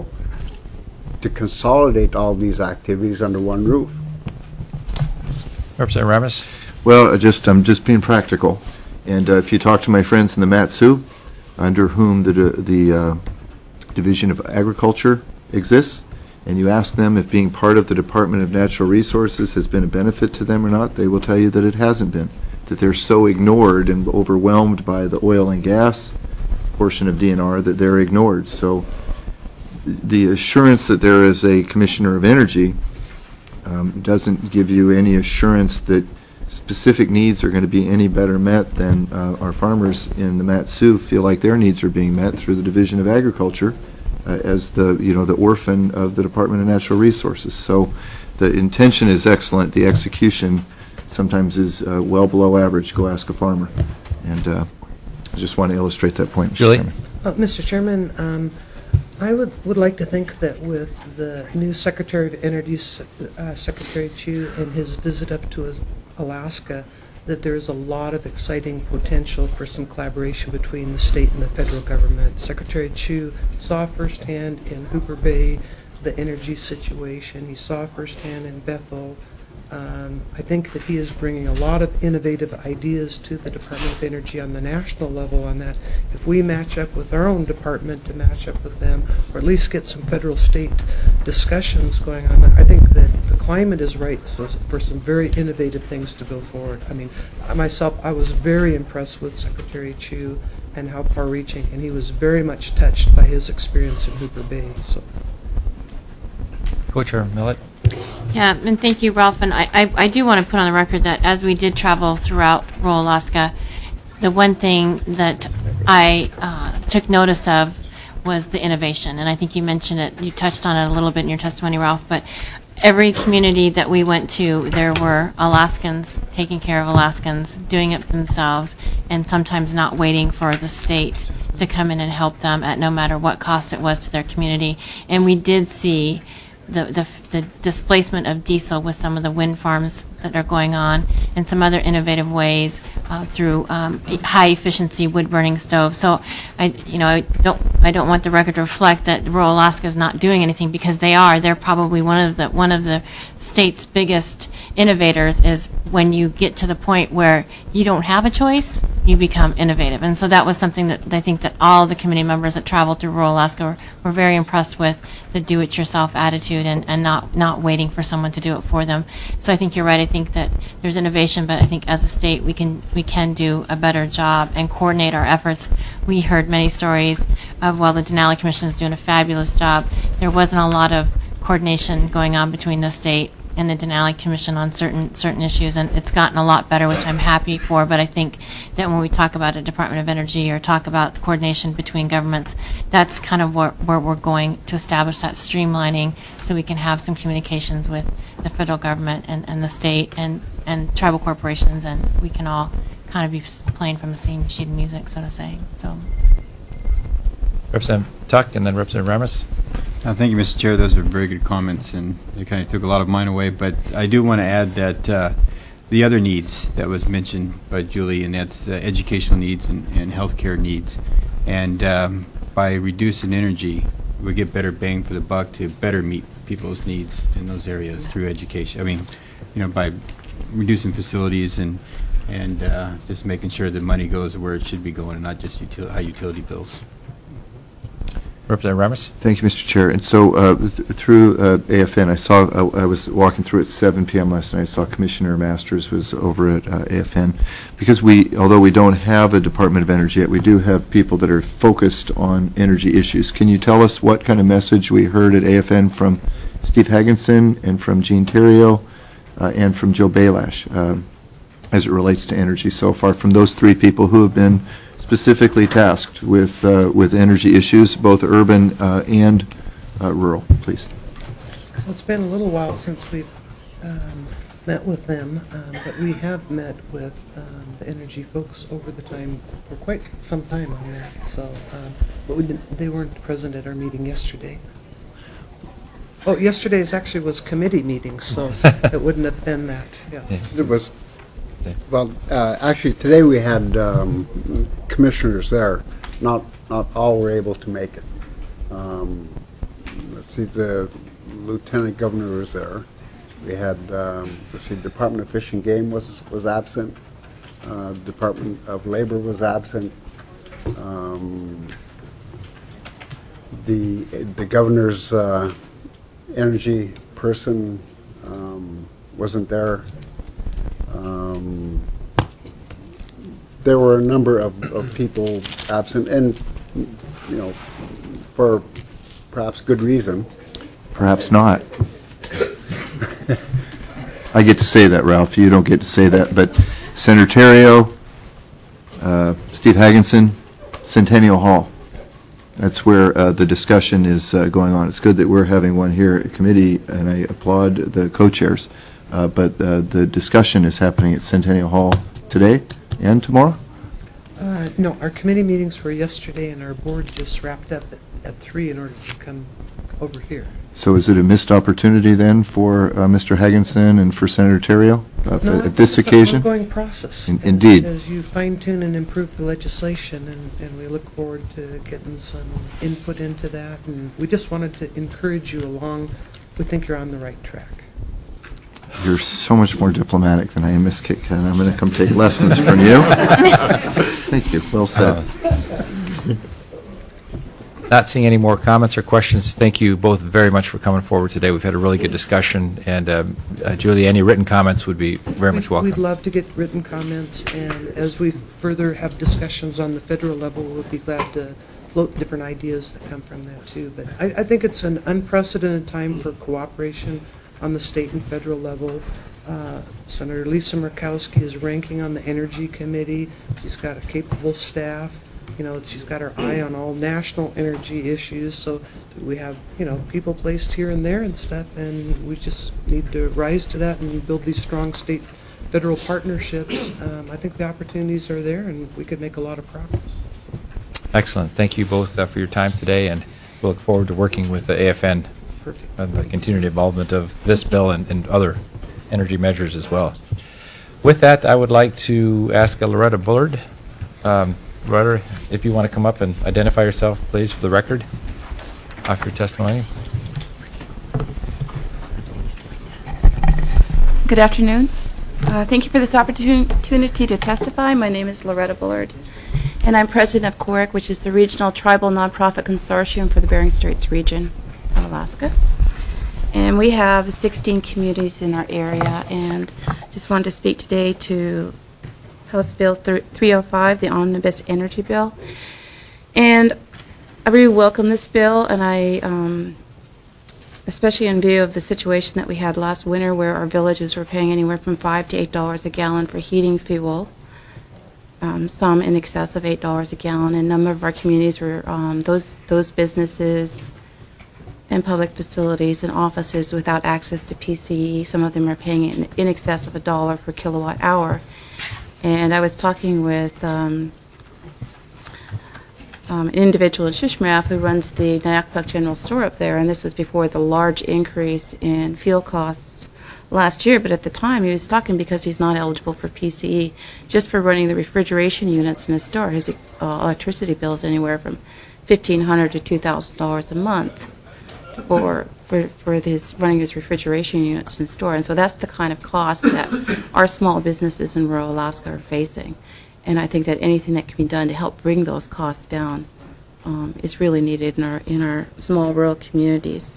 Speaker 4: to consolidate all these activities under one roof.
Speaker 1: Representative Ramis?
Speaker 7: Well, uh, just I'm just being practical, and uh, if you talk to my friends in the Mat-Su, under whom the the uh, Division of Agriculture exists, and you ask them if being part of the Department of Natural Resources has been a benefit to them or not, they will tell you that it hasn't been, that they're so ignored and overwhelmed by the oil and gas portion of D N R that they're ignored. So the assurance that there is a Commissioner of Energy um, doesn't give you any assurance that specific needs are going to be any better met than uh, our farmers in the Mat-Su feel like their needs are being met through the Division of Agriculture uh, as the, you know, the orphan of the Department of Natural Resources. So the intention is excellent. The execution sometimes is uh, well below average. Go ask a farmer. And uh, I just want to illustrate that point, Mister
Speaker 1: Julie?
Speaker 7: Chairman.
Speaker 5: Uh, Mister Chairman, um, I would, would like to think that with the new Secretary of Energy, uh, Secretary Chu, and his visit up to his Alaska, that there is a lot of exciting potential for some collaboration between the state and the federal government. Secretary Chu saw firsthand in Hooper Bay the energy situation. He saw firsthand in Bethel. Um, I think that he is bringing a lot of innovative ideas to the Department of Energy on the national level on that. If we match up with our own department to match up with them, or at least get some federal-state discussions going on, I think that the climate is right so, for some very innovative things to go forward. I mean, I myself, I was very impressed with Secretary Chu and how far-reaching, and he was very much touched by his experience in Hooper Bay. So.
Speaker 1: Co-Chair Millett?
Speaker 2: Yeah, and thank you, Ralph. And I, I, I do want to put on the record that as we did travel throughout rural Alaska, the one thing that I uh, took notice of was the innovation. And I think you mentioned it, you touched on it a little bit in your testimony, Ralph, but every community that we went to, there were Alaskans taking care of Alaskans, doing it themselves, and sometimes not waiting for the state to come in and help them at no matter what cost it was to their community. And we did see The, the, the displacement of diesel with some of the wind farms that are going on and some other innovative ways uh, through um, high efficiency wood burning stoves. So I you know I don't I don't want the record to reflect that rural Alaska is not doing anything, because they are. They're probably one of the one of the state's biggest innovators. Is when you get to the point where you don't have a choice, you become innovative. And so that was something that I think that all the committee members that traveled through rural Alaska were, were very impressed with, the do-it-yourself attitude and, and not, not waiting for someone to do it for them. So I think you're right. I think that there's innovation, but I think as a state we can we can do a better job and coordinate our efforts. We heard many stories of, while the Denali Commission is doing a fabulous job, there wasn't a lot of coordination going on between the state and the Denali Commission on certain certain issues, and it's gotten a lot better, which I'm happy for. But I think that when we talk about a Department of Energy or talk about the coordination between governments, that's kind of where, where we're going to establish that streamlining, so we can have some communications with the federal government and, and the state and, and tribal corporations, and we can all kind of be playing from the same sheet of music, so to say. So,
Speaker 1: Representative Tuck and then Representative Ramis.
Speaker 8: Uh, thank you, Mister Chair. Those are very good comments, and they kind of took a lot of mine away. But I do want to add that uh, the other needs that was mentioned by Julie, and that's uh, educational needs and, and healthcare needs. And um, by reducing energy, we get better bang for the buck to better meet people's needs in those areas through education. I mean, you know, by reducing facilities and and uh, just making sure the money goes where it should be going, and not just util- high utility bills.
Speaker 1: Representative Ramis.
Speaker 7: Thank you, Mister Chair. And so uh, th through uh, A F N, I saw, uh, I was walking through at seven p m last night, I saw Commissioner Masters was over at uh, A F N. Because we, although we don't have a Department of Energy yet, we do have people that are focused on energy issues. Can you tell us what kind of message we heard at A F N from Steve Hagginson, and from Gene Terrio, uh, and from Joe Bailash, um, as it relates to energy so far, from those three people who have been specifically tasked with, uh, with energy issues, both urban uh, and uh, rural. Please.
Speaker 5: Well, it's been a little while since we've um, met with them, um, but we have met with um, the energy folks over the time for quite some time on that. So, um, but we didn't, they weren't present at our meeting yesterday. Oh, yesterday's actually was committee meetings, so it wouldn't have been that. Yeah.
Speaker 4: It was, well, uh, actually, today we had um, commissioners there. Not, not all were able to make it. Um, let's see, the Lieutenant Governor was there. We had, um, let's see, Department of Fish and Game was was absent. Uh, Department of Labor was absent. Um, the the governor's uh, energy person um, wasn't there. Um, there were a number of, of people absent, and you know, for perhaps good reason.
Speaker 7: Perhaps not. I get to say that, Ralph. You don't get to say that. But Senator Terrio, uh, Steve Hagginson, Centennial Hall. That's where uh, the discussion is uh, going on. It's good that we're having one here at committee, and I applaud the co-chairs. Uh, but uh, the discussion is happening at Centennial Hall today and tomorrow?
Speaker 5: Uh, no, our committee meetings were yesterday, and our board just wrapped up at, at three in order to come over here.
Speaker 7: So is it a missed opportunity then for uh, Mister Hagginson and for Senator Terrio uh,
Speaker 5: No,
Speaker 7: at this
Speaker 5: it's
Speaker 7: occasion?
Speaker 5: an ongoing process.
Speaker 7: In-
Speaker 5: And
Speaker 7: indeed.
Speaker 5: As you fine-tune and improve the legislation, and, and we look forward to getting some input into that, and we just wanted to encourage you along. We think you're on the right track.
Speaker 7: You're so much more diplomatic than I am, Miz Kitcat. I'm going to come take lessons from you. Thank you. Well said.
Speaker 1: Uh, Not seeing any more comments or questions. Thank you both very much for coming forward today. We've had a really good discussion. And um, uh, Julie, any written comments would be very much
Speaker 5: We'd-
Speaker 1: welcome.
Speaker 5: We'd love to get written comments, and as we further have discussions on the federal level, we'll be glad to float different ideas that come from that, too. But I, I think it's an unprecedented time for cooperation on the state and federal level. Uh, Senator Lisa Murkowski is ranking on the Energy Committee. She's got a capable staff. You know, she's got her eye on all national energy issues. So we have, you know, people placed here and there and stuff, and we just need to rise to that and build these strong state-federal partnerships. Um, I think the opportunities are there, and we could make a lot of progress.
Speaker 1: Excellent. Thank you both uh, for your time today, and we look forward to working with the A F N
Speaker 5: Perfect.
Speaker 1: on the continued involvement of this bill and, and other energy measures as well. With that, I would like to ask uh, Loretta Bullard. Um, Loretta, if you want to come up and identify yourself, please, for the record, after your testimony.
Speaker 9: Good afternoon. Uh, thank you for this opportunity to testify. My name is Loretta Bullard, and I'm president of C O R E C, which is the Regional Tribal Nonprofit Consortium for the Bering Straits region of Alaska. And we have sixteen communities in our area, and just wanted to speak today to House Bill three oh five, the Omnibus Energy Bill. And I really welcome this bill, and I, um, especially in view of the situation that we had last winter where our villages were paying anywhere from five to eight dollars a gallon for heating fuel, um, some in excess of eight dollars a gallon. And a number of our communities were, um, those, those businesses and public facilities and offices without access to P C E. Some of them are paying in, in excess of a dollar per kilowatt hour. And I was talking with um, um, an individual in Shishmaref who runs the Nayakpuk General Store up there, and this was before the large increase in fuel costs last year. But at the time, he was talking because he's not eligible for P C E. Just for running the refrigeration units in his store, his uh, electricity bill is anywhere from fifteen hundred dollars to two thousand dollars a month for for for his running his refrigeration units in the store. And so that's the kind of cost that our small businesses in rural Alaska are facing. And I think that anything that can be done to help bring those costs down um, is really needed in our in our small rural communities.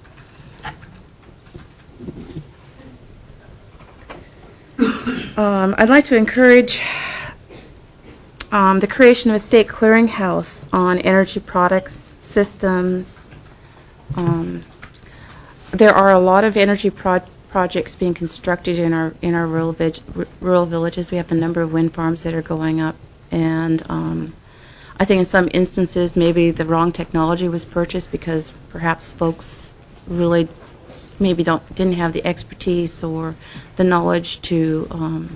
Speaker 9: Um, I'd like to encourage um, the creation of a state clearinghouse on energy products, systems, Um, there are a lot of energy pro projects being constructed in our in our rural village, rural villages. We have a number of wind farms that are going up, and um, I think in some instances maybe the wrong technology was purchased because perhaps folks really maybe don't didn't have the expertise or the knowledge to um,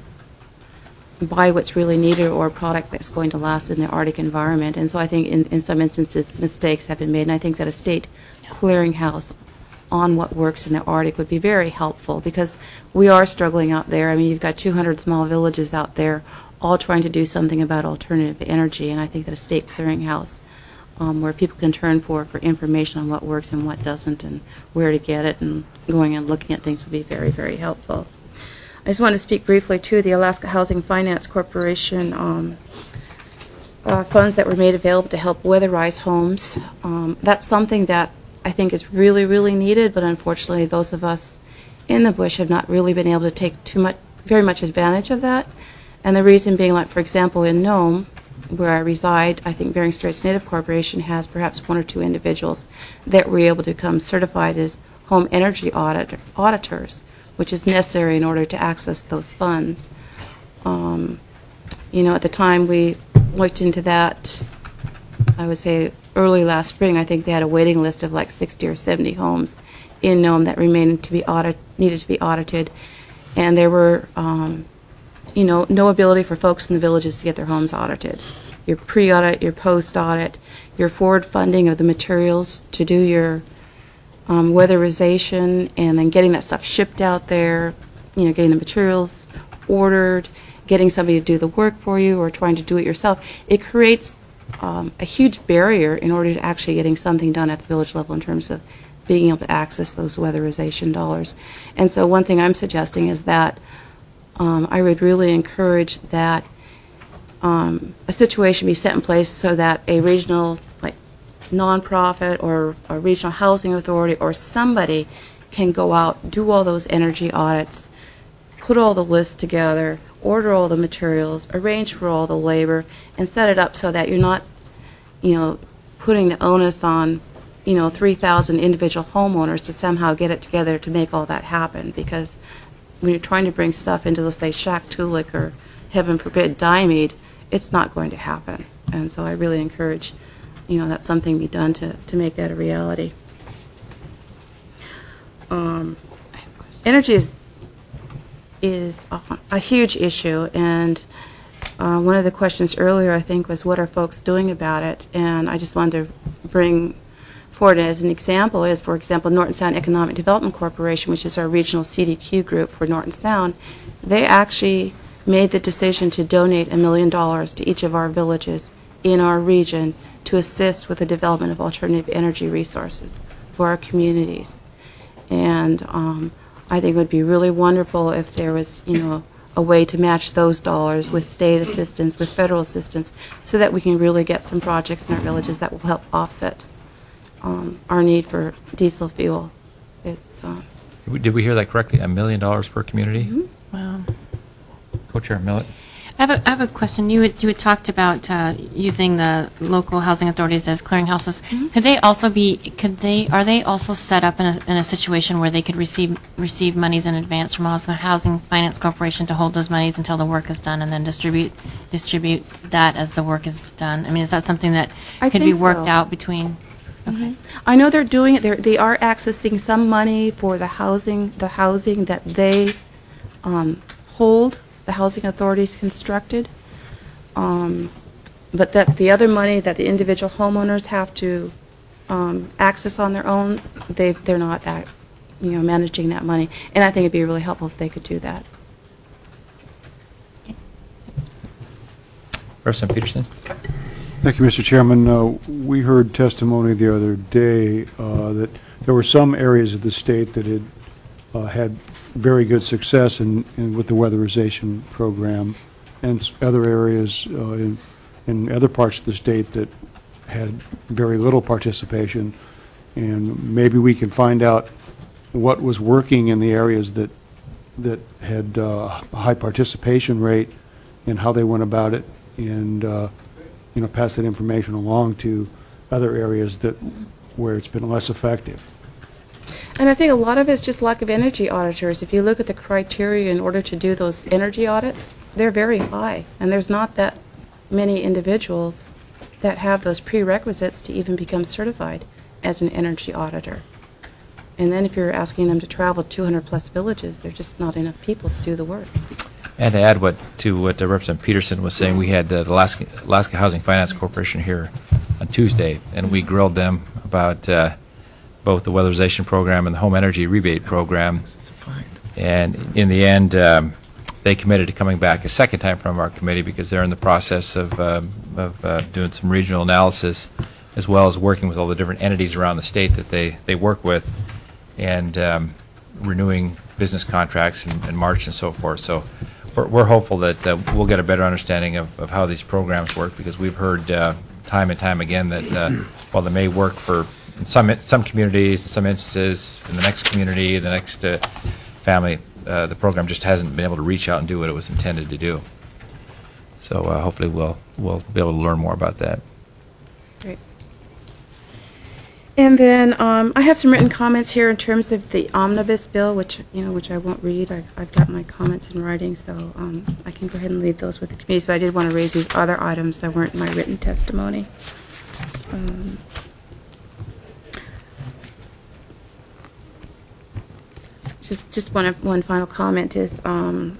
Speaker 9: buy what's really needed or a product that's going to last in the Arctic environment. And so I think in, in some instances mistakes have been made, and I think that a state clearinghouse on what works in the Arctic would be very helpful, because we are struggling out there. I mean, you've got two hundred small villages out there all trying to do something about alternative energy, and I think that a state clearinghouse um, where people can turn for for information on what works and what doesn't and where to get it and going and looking at things would be very, very helpful. I just want to speak briefly to the Alaska Housing Finance Corporation um, uh, funds that were made available to help weatherize homes. Um, that's something that I think is really, really needed, but unfortunately those of us in the bush have not really been able to take too much, very much advantage of that. And the reason being, like for example in Nome, where I reside, I think Bering Straits Native Corporation has perhaps one or two individuals that were able to become certified as home energy audit auditors, which is necessary in order to access those funds. Um, you know, at the time we looked into that, I would say early last spring, I think they had a waiting list of like sixty or seventy homes in Nome that remained to be audit, needed to be audited, and there were, um, you know, no ability for folks in the villages to get their homes audited. Your pre-audit, your post-audit, your forward funding of the materials to do your um, weatherization, and then getting that stuff shipped out there, you know, getting the materials ordered, getting somebody to do the work for you, or trying to do it yourself. It creates um, a huge barrier in order to actually getting something done at the village level in terms of being able to access those weatherization dollars. And so one thing I'm suggesting is that um, I would really encourage that um, a situation be set in place so that a regional like nonprofit or a regional housing authority or somebody can go out, do all those energy audits, put all the lists together, order all the materials, arrange for all the labor, and set it up so that you're not, you know, putting the onus on, you know, three thousand individual homeowners to somehow get it together to make all that happen. Because when you're trying to bring stuff into, let's say, Shaktoolik or, heaven forbid, Diomede, it's not going to happen. And so I really encourage, you know, that something be done to, to make that a reality. Um, energy is is a, a huge issue, and uh, one of the questions earlier, I think, was what are folks doing about it? And I just wanted to bring forward as an example is, for example, Norton Sound Economic Development Corporation, which is our regional C D Q group for Norton Sound. They actually made the decision to donate a million dollars to each of our villages in our region to assist with the development of alternative energy resources for our communities. And um, I think it would be really wonderful if there was, you know, a way to match those dollars with state assistance, with federal assistance, so that we can really get some projects in our villages that will help offset um, our need for diesel fuel. It's uh,
Speaker 1: Did we- Did we hear that correctly? A million dollars per community?
Speaker 2: Mm-hmm. Wow.
Speaker 1: Co-Chair Millett?
Speaker 2: I have a, I have a question. You had, you had talked about uh, using the local housing authorities as clearinghouses. Mm-hmm. Could they also be? Could they? Are they also set up in a, in a situation where they could receive receive monies in advance from Alaska Housing Finance Corporation to hold those monies until the work is done, and then distribute distribute that as the work is done? I mean, is that something that
Speaker 9: I
Speaker 2: could be
Speaker 9: think
Speaker 2: worked
Speaker 9: so.
Speaker 2: out between?
Speaker 9: Okay. I know they're doing it. They're, they are accessing some money for the housing, the housing that they um, hold. The housing authorities constructed, um, but that the other money that the individual homeowners have to um, access on their own, they they're not, at, you know, managing that money. And I think it'd be really helpful if they could do that.
Speaker 1: Representative Peterson?
Speaker 10: Thank you, Mister Chairman. Uh, we heard testimony the other day uh, that there were some areas of the state that had uh, had very good success in, in with the weatherization program, and s- other areas uh, in, in other parts of the state that had very little participation. And maybe we can find out what was working in the areas that that had uh, a high participation rate and how they went about it, and uh, you know, pass that information along to other areas that where it's been less effective.
Speaker 9: And I think a lot of it's just lack of energy auditors. If you look at the criteria in order to do those energy audits, they're very high, and there's not that many individuals that have those prerequisites to even become certified as an energy auditor. And then if you're asking them to travel two hundred plus villages, there's just not enough people to do the work.
Speaker 1: And to add what to what uh, Representative Peterson was saying, we had uh, the Alaska, Alaska Housing Finance Corporation here on Tuesday, and we grilled them about uh, both the weatherization program and the home energy rebate program. And in the end, um, they committed to coming back a second time from our committee because they're in the process of, um, of uh, doing some regional analysis, as well as working with all the different entities around the state that they, they work with, and um, renewing business contracts in, in March and so forth. So we're, we're hopeful that uh, we'll get a better understanding of, of how these programs work, because we've heard uh, time and time again that uh, while they may work for in some some communities, in some instances, in the next community, the next uh, family, uh, the program just hasn't been able to reach out and do what it was intended to do. So uh, hopefully we'll we'll be able to learn more about that.
Speaker 9: Great. And then um, I have some written comments here in terms of the omnibus bill, which you know, which I won't read. I've, I've got my comments in writing, so um, I can go ahead and leave those with the committees. But I did want to raise these other items that weren't in my written testimony. Um, just, just one one final comment is. Um,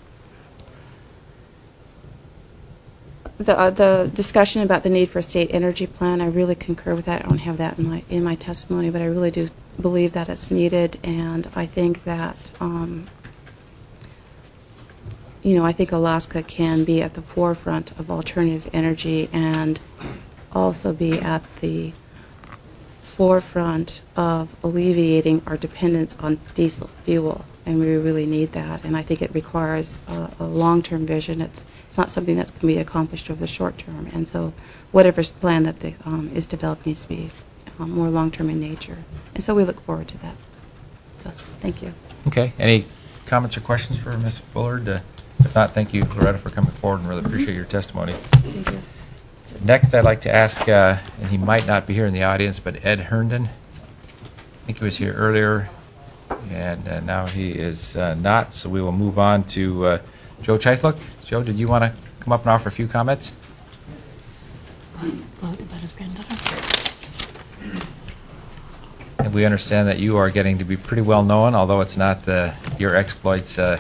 Speaker 9: The, uh, the discussion about the need for a state energy plan, I really concur with that. I don't have that in my in my testimony, but I really do believe that it's needed, and I think that um, you know I think Alaska can be at the forefront of alternative energy and also be at the forefront of alleviating our dependence on diesel fuel, and we really need that. And I think it requires a, a long-term vision. It's It's not something that's going to be accomplished over the short term, and so whatever plan that the, um, is developed needs to be um, more long-term in nature, and so we look forward to that. So, thank you.
Speaker 1: Okay. Any comments or questions for Miz Bullard? Uh, if not, thank you, Loretta, for coming forward, and really appreciate your testimony.
Speaker 9: Thank you.
Speaker 1: Next, I'd like to ask, uh, and he might not be here in the audience, but Ed Herndon. I think he was here earlier, and uh, now he is uh, not, so we will move on to uh, Joe Cheisluck. Joe, did you want to come up and offer a few comments?
Speaker 2: About his granddaughter.
Speaker 1: And we understand that you are getting to be pretty well known, although it's not uh, your exploits uh,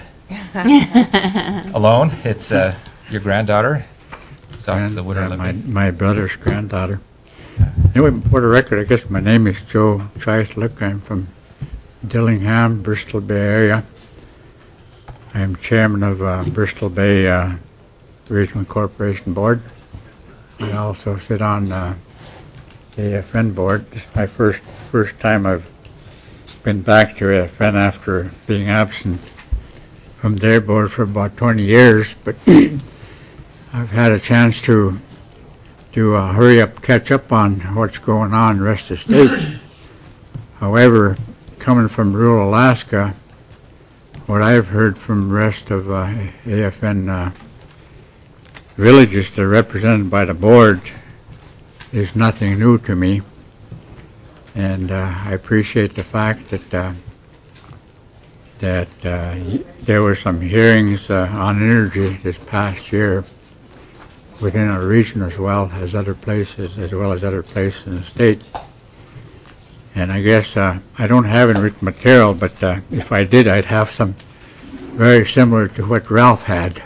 Speaker 1: alone. It's uh, your granddaughter. So
Speaker 11: Grand,
Speaker 1: the Winter
Speaker 11: uh, my,
Speaker 1: Olympics.
Speaker 11: my brother's granddaughter. Anyway, for the record, I guess my name is Joe Cheisluck. I'm from Dillingham, Bristol Bay area. I am chairman of uh, Bristol Bay uh, Regional Corporation Board. I also sit on uh, the A F N board. This is my first first time I've been back to A F N after being absent from their board for about twenty years, but I've had a chance to to uh, hurry up, catch up on what's going on in the rest of the state. However, coming from rural Alaska, what I've heard from the rest of uh, A F N uh, villages that are represented by the board is nothing new to me. And uh, I appreciate the fact that uh, that uh, there were some hearings uh, on energy this past year within our region as well as other places, as well as other places in the state. And I guess uh, I don't have any written material, but uh, if I did, I'd have some very similar to what Ralph had.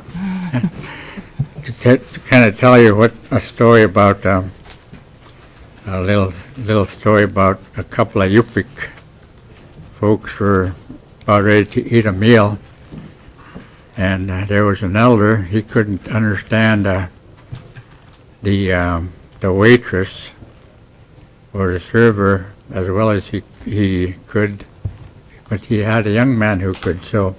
Speaker 11: to, t to kind of tell you what a story about, um, a little little story about a couple of Yupik folks were about ready to eat a meal, and uh, there was an elder. He couldn't understand uh, the um, the waitress or the server as well as he he could, but he had a young man who could. So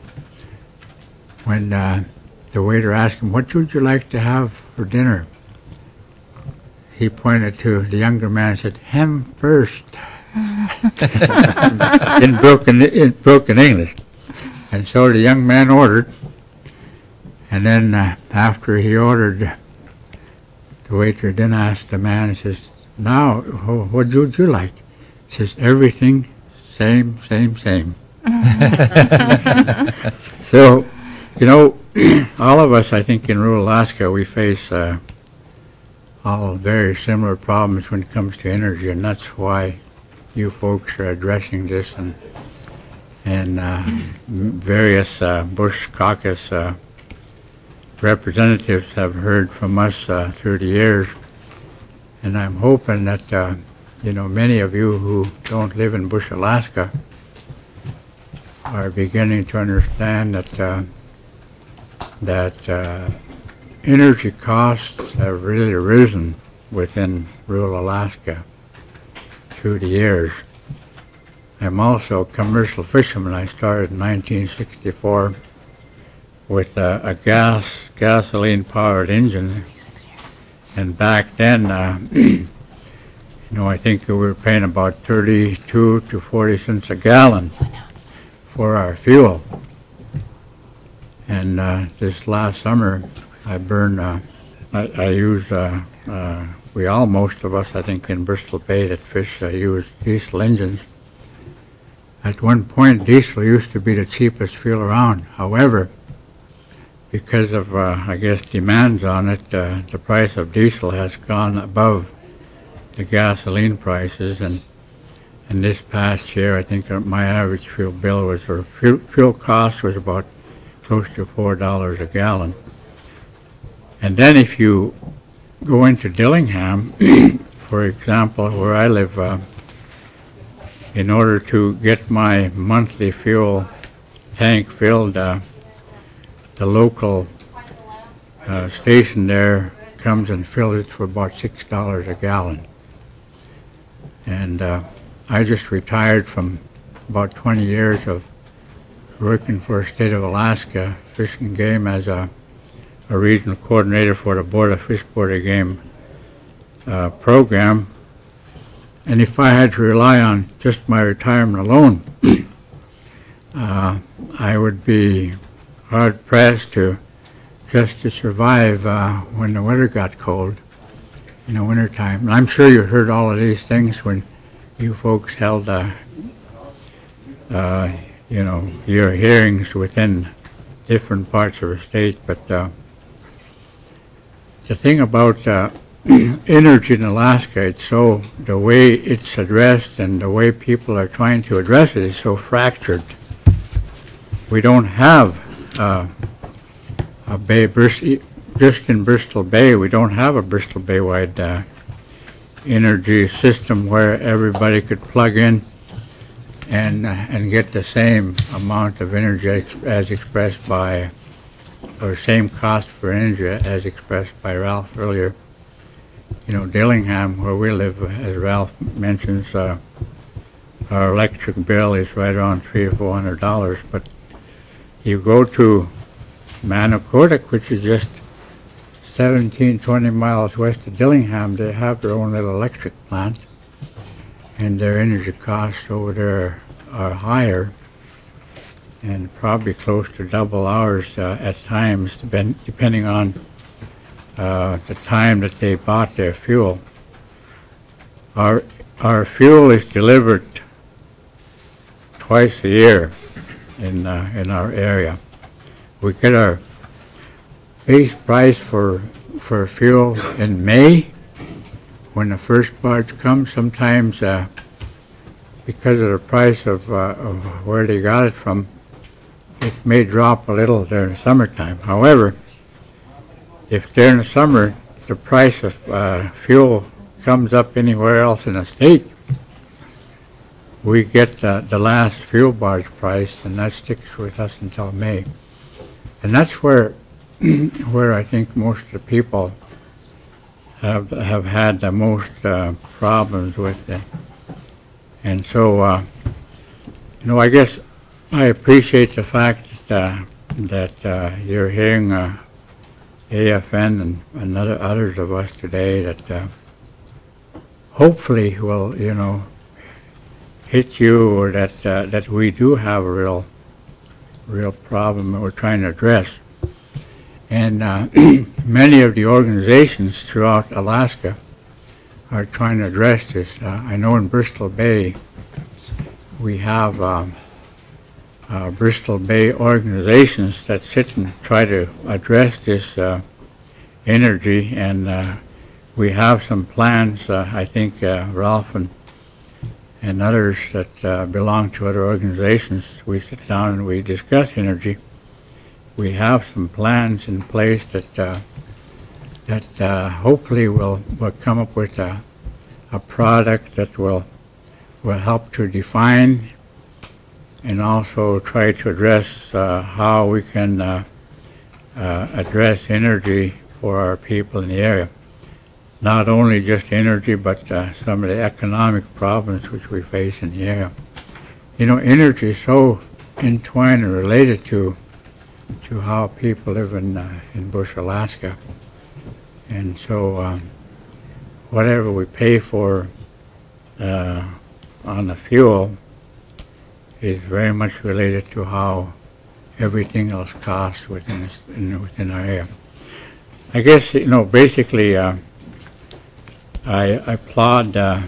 Speaker 11: when uh, the waiter asked him, "What would you like to have for dinner?" he pointed to the younger man and said, "Ham first." in broken in broken English. And so the young man ordered, and then uh, after he ordered, the waiter then asked the man, he says, "Now, what would you like?" He says, "Everything same, same, same. So, you know, all of us, I think, in rural Alaska, we face uh, all very similar problems when it comes to energy, and that's why you folks are addressing this, and and uh, various uh, Bush caucus uh, representatives have heard from us uh, through the years, and I'm hoping that uh, you know, many of you who don't live in Bush, Alaska, are beginning to understand that uh, that uh, energy costs have really risen within rural Alaska through the years. I'm also a commercial fisherman. I started in nineteen sixty-four with a, a gas gasoline powered engine, and back then uh, you know, I think we were paying about thirty-two to forty cents a gallon for our fuel. And uh, this last summer, I burned, uh, I, I used, uh, uh, we all, most of us, I think, in Bristol Bay that fish, uh, use diesel engines. At one point, diesel used to be the cheapest fuel around. However, because of, uh, I guess, demands on it, uh, the price of diesel has gone above the gasoline prices, and and this past year, I think uh, my average fuel bill was, or fuel, fuel cost was about close to four dollars a gallon. And then if you go into Dillingham, for example, where I live, uh, in order to get my monthly fuel tank filled, uh, the local uh, station there comes and fills it for about six dollars a gallon. And uh, I just retired from about twenty years of working for the state of Alaska Fish and Game as a, a regional coordinator for the Board of Fish, Board of Game uh, program. And if I had to rely on just my retirement alone, uh, I would be hard pressed to just to survive uh, when the weather got cold in the wintertime. And I'm sure you heard all of these things when you folks held, uh, uh, you know, your hearings within different parts of the state. But uh, the thing about uh, energy in Alaska, it's so, the way it's addressed and the way people are trying to address it is so fractured. We don't have uh, a Bay, just in Bristol Bay, we don't have a Bristol Bay-wide uh, energy system where everybody could plug in and uh, and get the same amount of energy ex as expressed by, or same cost for energy as expressed by Ralph earlier. You know, Dillingham, where we live, as Ralph mentions, uh, our electric bill is right around three or four hundred dollars. But you go to Manakotak, which is just seventeen, twenty miles west of Dillingham, they have their own little electric plant, and their energy costs over there are higher, and probably close to double ours uh, at times, depend, depending on uh, the time that they bought their fuel. Our, our fuel is delivered twice a year in, uh, in our area. We get our base price for for fuel in May when the first barge comes. Sometimes uh, because of the price of, uh, of where they got it from, it may drop a little during the summertime. However, if during the summer the price of uh, fuel comes up anywhere else in the state, we get uh, the last fuel barge price, and that sticks with us until May. And that's where where I think most of the people have have had the most uh, problems with it. And so, uh, you know, I guess I appreciate the fact that, uh, that uh, you're hearing uh, A F N and, and other, others of us today that uh, hopefully will, you know, hit you, or that uh, that we do have a real, real problem that we're trying to address. And uh, many of the organizations throughout Alaska are trying to address this. Uh, I know in Bristol Bay, we have um, uh, Bristol Bay organizations that sit and try to address this uh, energy, and uh, we have some plans. Uh, I think uh, Ralph and and others that uh, belong to other organizations, we sit down and we discuss energy. We have some plans in place that uh, that uh, hopefully will will come up with a a product that will will help to define and also try to address uh, how we can uh, uh, address energy for our people in the area. Not only just energy, but uh, some of the economic problems which we face in the area. You know, energy is so entwined and related to to how people live in uh, in Bush, Alaska, and so um, whatever we pay for uh, on the fuel is very much related to how everything else costs within this, in, within our area. I guess, you know, basically. Uh, I, I applaud uh,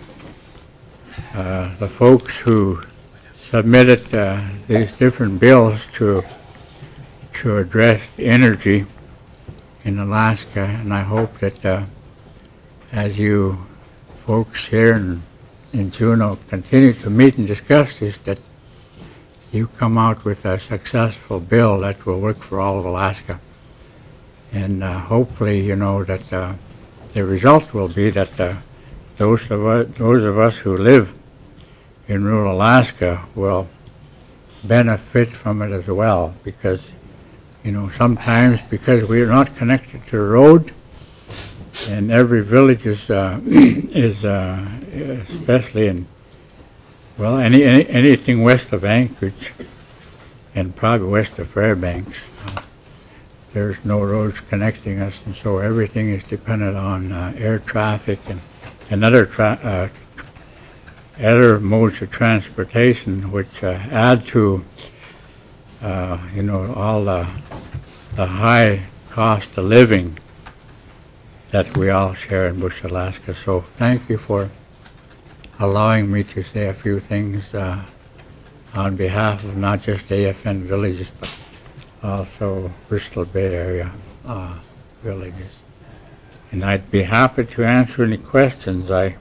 Speaker 11: uh, the folks who submitted uh, these different bills to to address energy in Alaska, and I hope that uh, as you folks here in, in Juneau continue to meet and discuss this, that you come out with a successful bill that will work for all of Alaska. And uh, hopefully, you know, that uh, the result will be that uh, those of us, those of us who live in rural Alaska will benefit from it as well, because, you know, sometimes because we are not connected to the road, and every village is uh, is uh, especially in well any, any anything west of Anchorage and probably west of Fairbanks. Uh, There's no roads connecting us, and so everything is dependent on uh, air traffic and, and other, tra uh, other modes of transportation, which uh, add to, uh, you know, all the, the high cost of living that we all share in Bush, Alaska. So thank you for allowing me to say a few things uh, on behalf of not just A F N villages, but also Bristol Bay Area uh, villages. And I'd be happy to answer any questions. I,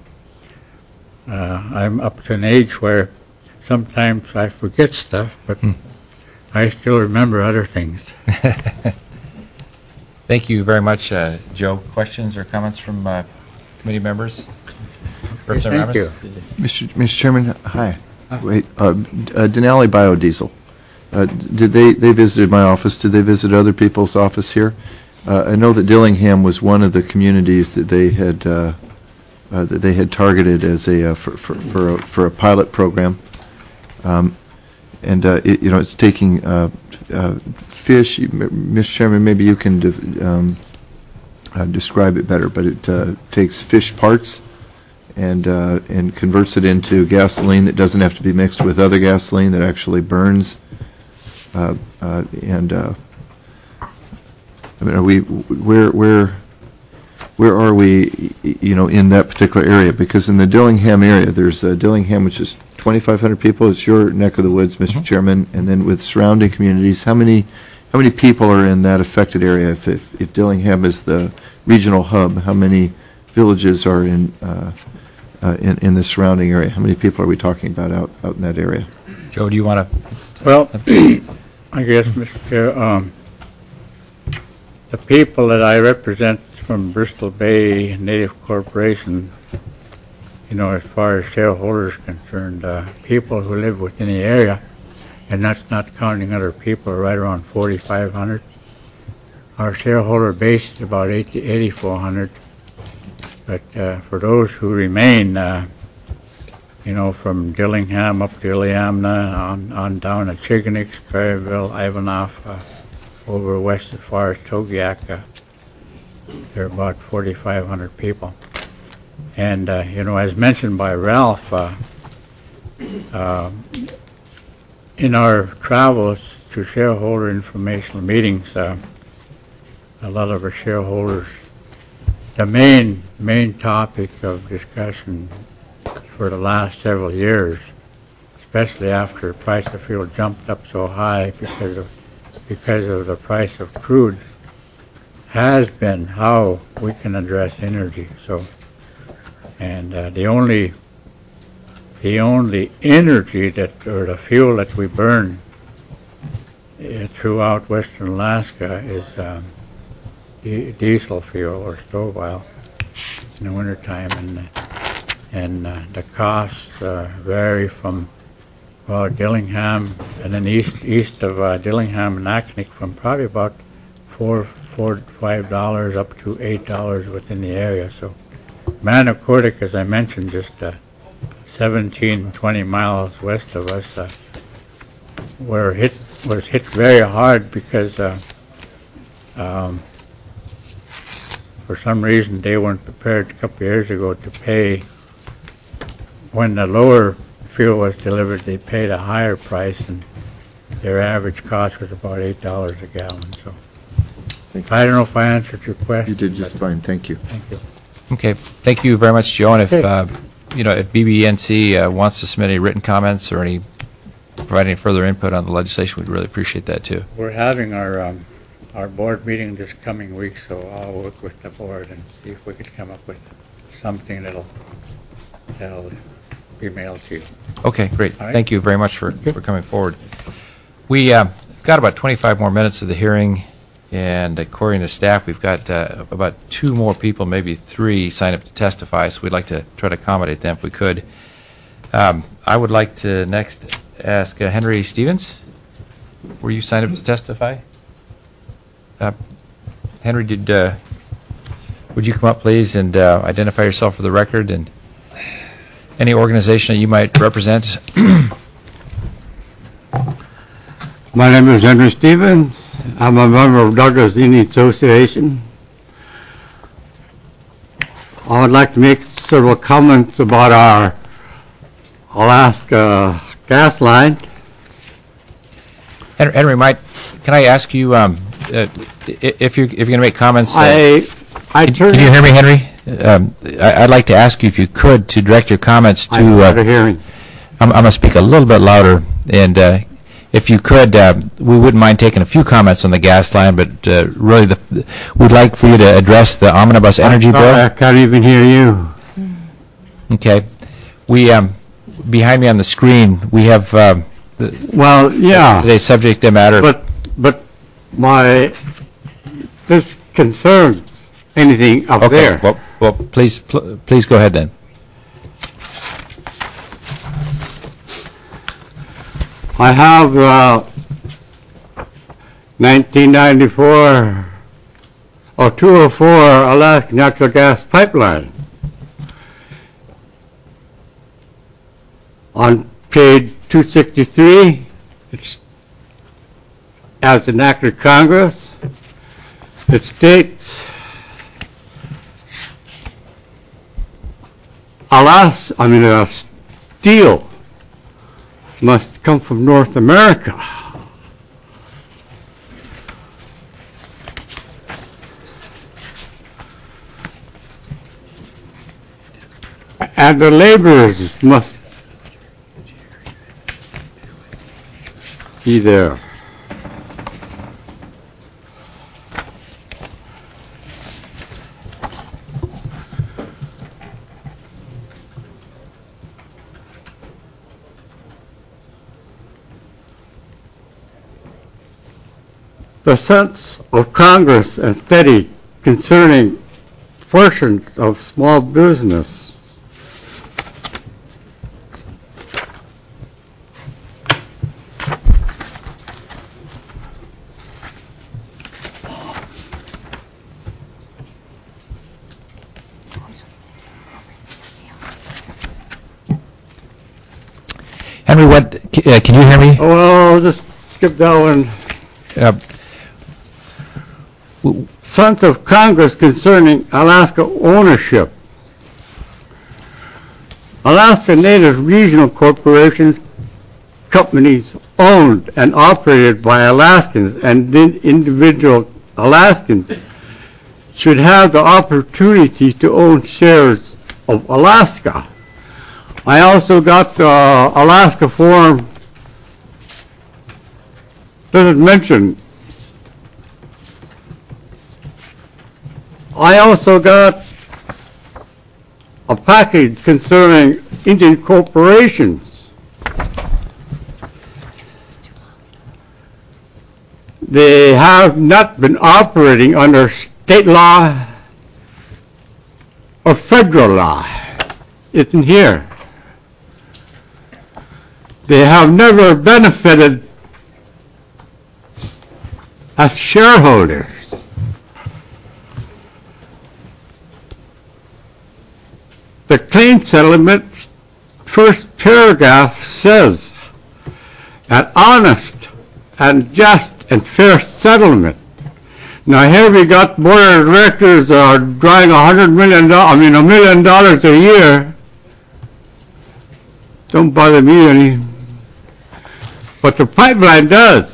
Speaker 11: uh, I'm up to an age where sometimes I forget stuff, but hmm. I still remember other things.
Speaker 1: Thank you very much, uh, Joe. Questions or comments from uh, committee members?
Speaker 11: Yes, thank you.
Speaker 7: Mister Mister Chairman, hi. hi. Wait, uh, uh, Denali Biodiesel. Uh, did they, they visited my office, did they visit other people's office here? Uh, I know that Dillingham was one of the communities that they had, uh, uh, that they had targeted as a, uh, for, for, for, a, for a pilot program. Um, and, uh, it, you know, it's taking uh, uh, fish, Mister Chairman, maybe you can de um, uh, describe it better, but it uh, takes fish parts and, uh, and converts it into gasoline that doesn't have to be mixed with other gasoline, that actually burns. Uh, uh, and uh, I mean, are we where where where are we? You know, in that particular area? Because in the Dillingham area, there's uh, Dillingham, which is twenty-five hundred people. It's your neck of the woods, Mister Mm-hmm. Chairman. And then with surrounding communities, how many how many people are in that affected area? If if, if Dillingham is the regional hub, how many villages are in uh, uh, in in the surrounding area? How many people are we talking about out out in that area?
Speaker 1: Joe, do you want to?
Speaker 11: Well, I guess, Mister Chair, um, the people that I represent from Bristol Bay Native Corporation, you know, as far as shareholders concerned, uh, people who live within the area, and that's not counting other people, are right around forty-five hundred. Our shareholder base is about eighty-four hundred. But uh, for those who remain, uh, you know, from Dillingham up to Iliamna, on, on down to Chignix, Perryville, Ivanoff, uh, over west as far as Togiak, uh, there are about forty-five hundred people. And, uh, you know, as mentioned by Ralph, uh, uh, in our travels to shareholder informational meetings, uh, a lot of our shareholders, the main, main topic of discussion for the last several years, especially after the price of fuel jumped up so high because of because of the price of crude, has been how we can address energy. So, and uh, the only the only energy that, or the fuel that we burn uh, throughout Western Alaska is um, di diesel fuel or stove oil in the wintertime, and and uh, the costs uh, vary from well, Dillingham and then east east of uh, Dillingham and Naknek from probably about four four five dollars up to eight dollars within the area. So Manicoutic, as I mentioned, just uh, seventeen, twenty miles west of us, uh, were hit was hit very hard because uh, um, for some reason they weren't prepared a couple of years ago to pay when the lower fuel was delivered. They paid a higher price, and their average cost was about eight dollars a gallon. So I don't know if I answered your question.
Speaker 7: You did just fine. Thank you.
Speaker 11: Thank you.
Speaker 1: Okay, thank you very much, Joe. And if, uh, you know, if B B N C uh, wants to submit any written comments or any, provide any further input on the legislation, we'd really appreciate that too.
Speaker 11: We're having our um, our board meeting this coming week, so I'll work with the board and see if we could come up with something that'll that'll be mailed to you.
Speaker 1: Okay, great.
Speaker 11: All right.
Speaker 1: Thank you very much for, for coming forward. We uh, got about twenty-five more minutes of the hearing, and according to staff, we've got uh, about two more people, maybe three, signed up to testify, so we'd like to try to accommodate them if we could. Um, I would like to next ask uh, Henry Stevens. Were you signed up to testify? Uh, Henry, did uh, would you come up, please, and uh, identify yourself for the record and any organization that you might represent?
Speaker 12: My name is Henry Stevens. I'm a member of Douglas Indian Association. I would like to make several comments about our Alaska gas line.
Speaker 1: Henry, Henry might, can I ask you um, uh, if you're if you're going to make comments? Uh,
Speaker 12: I, I
Speaker 1: can,
Speaker 12: turn
Speaker 1: can you hear me, Henry? Um, I, I'd like to ask you if you could to direct your comments to.
Speaker 12: I'm hard
Speaker 1: uh,
Speaker 12: of hearing.
Speaker 1: I'm, I'm going to speak a little bit louder, and uh, if you could, uh, we wouldn't mind taking a few comments on the gas line, but uh, really, the, we'd like for you to address the omnibus energy
Speaker 12: I'm sorry,
Speaker 1: bill.
Speaker 12: I can't even hear you.
Speaker 1: Okay, we um, behind me on the screen we have um, the,
Speaker 12: Well, yeah,
Speaker 1: today's subject matter.
Speaker 12: but but my this concerns anything up
Speaker 1: okay,
Speaker 12: there.
Speaker 1: well, well, please, pl please go ahead then.
Speaker 12: I have uh, nineteen ninety-four or two oh four Alaska natural gas pipeline. On page two sixty-three, it's as an act of Congress, it states Alaska, I mean, uh, steel must come from North America. And the laborers must be there. The sense of Congress and study concerning portions of small business.
Speaker 1: Henry, what uh, can you hear me?
Speaker 12: Oh, well, I'll just skip that one.
Speaker 1: Uh,
Speaker 12: Sense of Congress concerning Alaska ownership. Alaska Native Regional Corporations, companies owned and operated by Alaskans and individual Alaskans should have the opportunity to own shares of Alaska. I also got the Alaska Forum. Doesn't mention. I also got a package concerning Indian corporations. They have not been operating under state law or federal law. It's in here. They have never benefited as shareholders. The claim settlement first paragraph says, an honest and just and fair settlement. Now here we got board of directors are drawing a hundred million dollars, I mean a million dollars a year. Don't bother me any. But the pipeline does.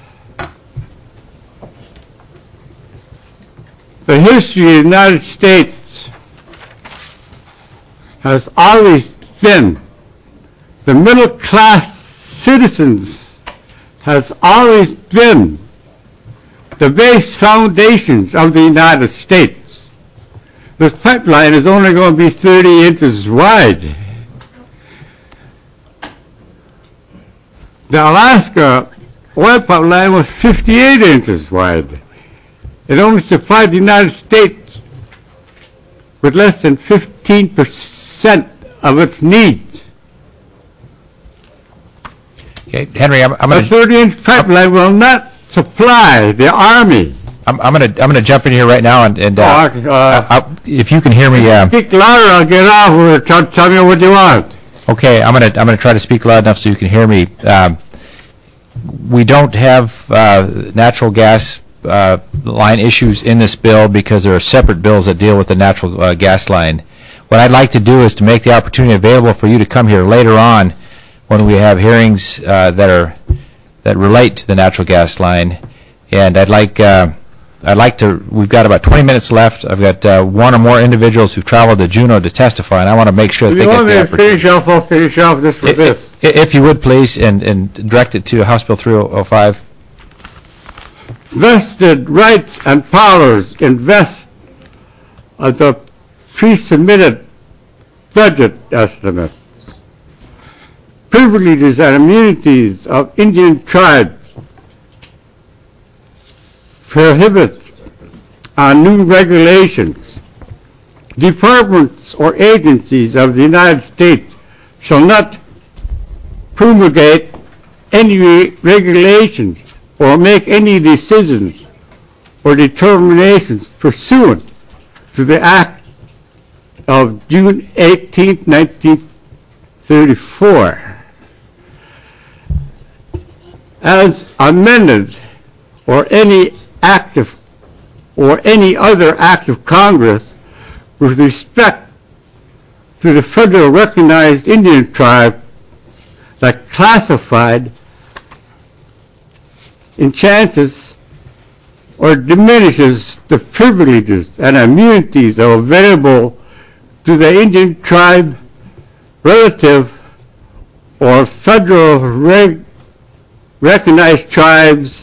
Speaker 12: The history of the United States has always been, the middle class citizens has always been the base foundations of the United States. This pipeline is only going to be thirty inches wide. The Alaska oil pipeline was fifty-eight inches wide. It only supplied the United States with less than fifteen percent of its needs.
Speaker 1: Okay, Henry, I'm, I'm
Speaker 12: A
Speaker 1: going to
Speaker 12: thirty-inch pipeline will not supply the Army.
Speaker 1: I'm, I'm going to I'm going to jump in here right now and, and uh,
Speaker 12: Oh, uh,
Speaker 1: I, I, if you can hear me. Uh,
Speaker 12: Speak louder, I'll get off or tell, tell me what you want.
Speaker 1: Okay, I'm gonna I'm gonna try to speak loud enough so you can hear me. Um, we don't have uh, natural gas uh, line issues in this bill because there are separate bills that deal with the natural uh, gas line. What I'd like to do is to make the opportunity available for you to come here later on when we have hearings uh, that are that relate to the natural gas line, and I'd like. Uh, I'd like to, we've got about twenty minutes left. I've got uh, one or more individuals who've traveled to Juneau to testify, and I want to make sure that
Speaker 12: If
Speaker 1: they
Speaker 12: you
Speaker 1: get
Speaker 12: want
Speaker 1: the
Speaker 12: me to
Speaker 1: opportunity.
Speaker 12: finish off, I'll finish off this with this.
Speaker 1: If, if you would, please, and, and direct it to House Bill three oh five.
Speaker 12: Vested rights and powers invest of the pre-submitted budget estimates. Privileges and immunities of Indian tribes. Prohibits on new regulations. Departments or agencies of the United States shall not promulgate any re- regulations or make any decisions or determinations pursuant to the Act of June eighteenth, nineteen thirty-four, as amended, or any act of, or any other act of Congress with respect to the federal recognized Indian tribe that classified, enhances, or diminishes the privileges and immunities available to the Indian tribe relative or federal reg- recognized tribes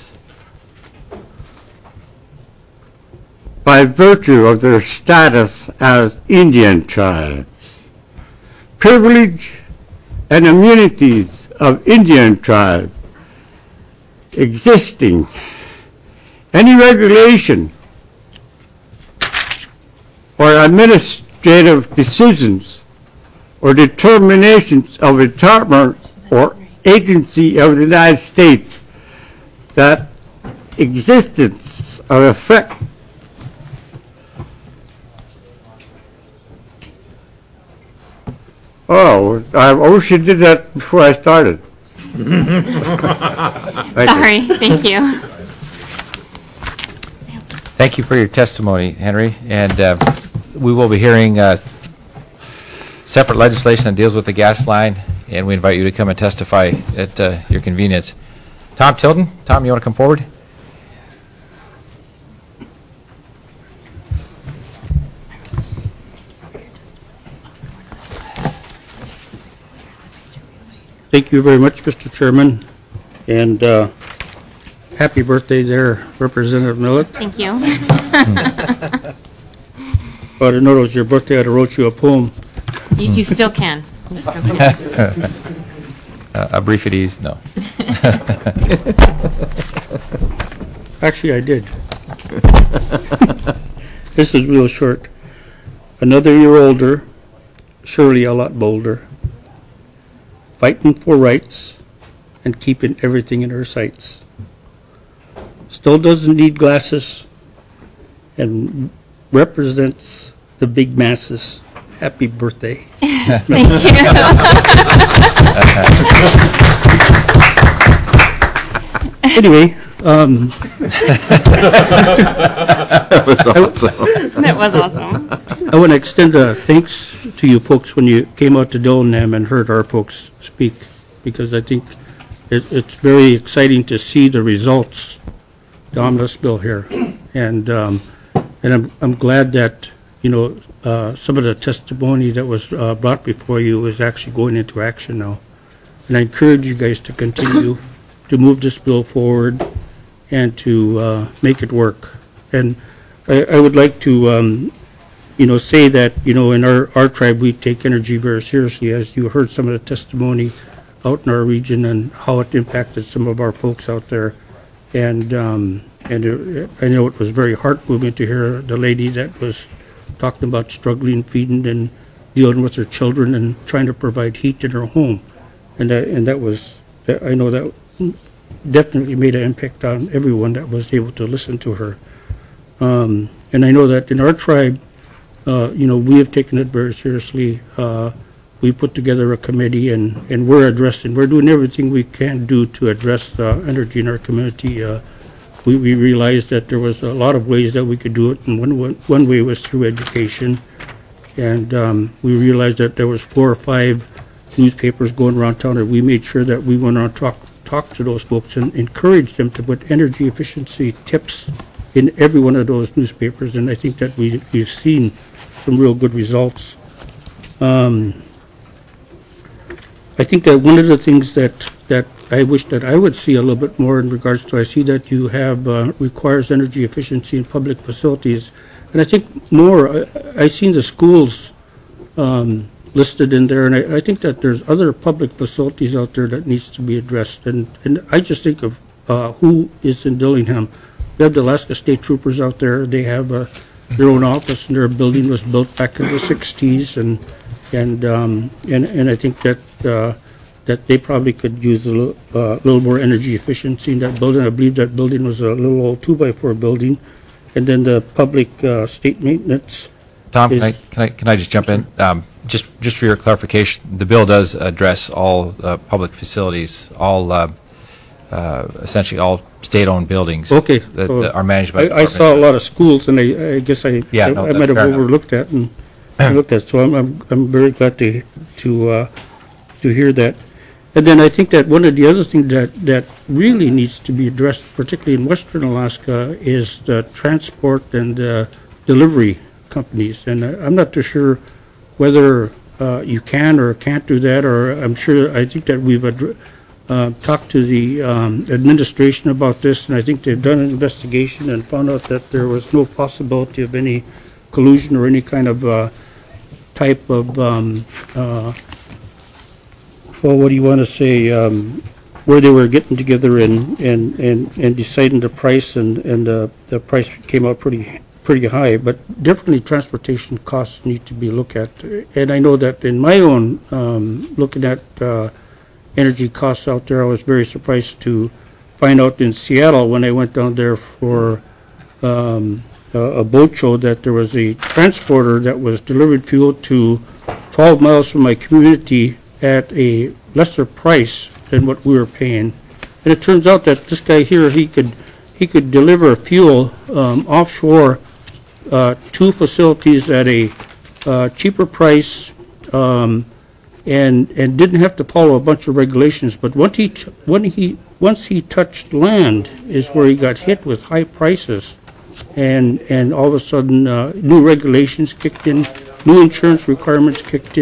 Speaker 12: by virtue of their status as Indian tribes. Privilege and immunities of Indian tribes existing. Any regulation or administrative decisions or determinations of a department or agency of the United States that existence of effect Oh, I wish you did that before I started. Thank
Speaker 2: Sorry,
Speaker 12: you.
Speaker 2: thank you.
Speaker 1: Thank you for your testimony, Henry. And uh, we will be hearing uh, separate legislation that deals with the gas line, and we invite you to come and testify at uh, your convenience. Tom Tilden, Tom, you want to come forward?
Speaker 12: Thank you very much, Mister Chairman, and uh, happy birthday there, Representative Millett.
Speaker 2: Thank you.
Speaker 12: If I'd have known it was your birthday, I'd have wrote you a poem.
Speaker 2: You, you still can. You still can.
Speaker 1: Uh, A brief at ease, no.
Speaker 12: Actually, I did. This is real short. Another year older, surely a lot bolder, fighting for rights and keeping everything in her sights. Still doesn't need glasses and represents the big masses. Happy birthday.
Speaker 2: Thank you.
Speaker 12: Anyway, um,
Speaker 7: That was awesome.
Speaker 2: That was awesome.
Speaker 12: I want to extend a thanks to you folks when you came out to Dillingham and heard our folks speak, because I think it, it's very exciting to see the results, the omnibus bill here. And, um, and I'm, I'm glad that, you know, uh, some of the testimony that was uh, brought before you is actually going into action now. And I encourage you guys to continue to move this bill forward and to uh, make it work. And I, I would like to, um, you know, say that, you know, in our, our tribe, we take energy very seriously, as you heard some of the testimony out in our region and how it impacted some of our folks out there. And, um, and it, I know it was very heart-moving to hear the lady that was talking about struggling, feeding, and dealing with her children and trying to provide heat in her home. And that, and that was, I know that definitely made an impact on everyone that was able to listen to her. Um, and I know that in our tribe, uh, you know, we have taken it very seriously. Uh, we put together a committee, and, and we're addressing, we're doing everything we can do to address uh, energy in our community. Uh, we, we realized that there was a lot of ways that we could do it, and one, one, one way was through education. And um, we realized that there was four or five newspapers going around town, and we made sure that we went on and talk, talk to those folks and encourage them to put energy efficiency tips in every one of those newspapers, and I think that we, we've seen some real good results. Um, I think that one of the things that, that I wish that I would see a little bit more in regards to, I see that you have uh, requires energy efficiency in public facilities, and I think more, I, I seen the schools um, listed in there, and I, I think that there's other public facilities out there that needs to be addressed, and, and I just think of uh, who is in Dillingham. We have the Alaska State Troopers out there. They have uh, their own office, and their building was built back in the sixties, and and um, and and I think that uh, that they probably could use a little, uh, little more energy efficiency in that building. I believe that building was a little old two by four building, and then the public uh, state maintenance.
Speaker 1: Tom, can I, can I can I just jump in? Um, just just for your clarification, the bill does address all uh, public facilities, all uh, uh, essentially all state-owned buildings.
Speaker 12: Okay.
Speaker 1: That,
Speaker 12: So
Speaker 1: that are managed by.
Speaker 12: I, I saw a lot of schools, and I, I guess I
Speaker 1: Yeah,
Speaker 12: I,
Speaker 1: no,
Speaker 12: I
Speaker 1: that's
Speaker 12: might have
Speaker 1: fair enough.
Speaker 12: overlooked that and I looked at. So I'm I'm I'm very glad to to uh, to hear that. And then I think that one of the other things that that really needs to be addressed, particularly in Western Alaska, is the transport and uh, delivery companies. And I, I'm not too sure whether uh, you can or can't do that, or I'm sure, I think that we've addr- uh, talked to the um, administration about this, and I think they've done an investigation and found out that there was no possibility of any collusion or any kind of uh, type of, um, uh, well, what do you want to say, um, where they were getting together and, and, and, and deciding the price, and, and uh, the price came out pretty pretty high, but definitely transportation costs need to be looked at. And I know that in my own, um, looking at uh, energy costs out there, I was very surprised to find out in Seattle when I went down there for um, a, a boat show that there was a transporter that was delivering fuel to twelve miles from my community at a lesser price than what we were paying. And it turns out that this guy here, he could he could deliver fuel um, offshore uh, to facilities at a uh, cheaper price, um, and and didn't have to follow a bunch of regulations. But once he t- when he once he touched land is where he got hit with high prices, and and all of a sudden uh, new regulations kicked in, new insurance requirements kicked in,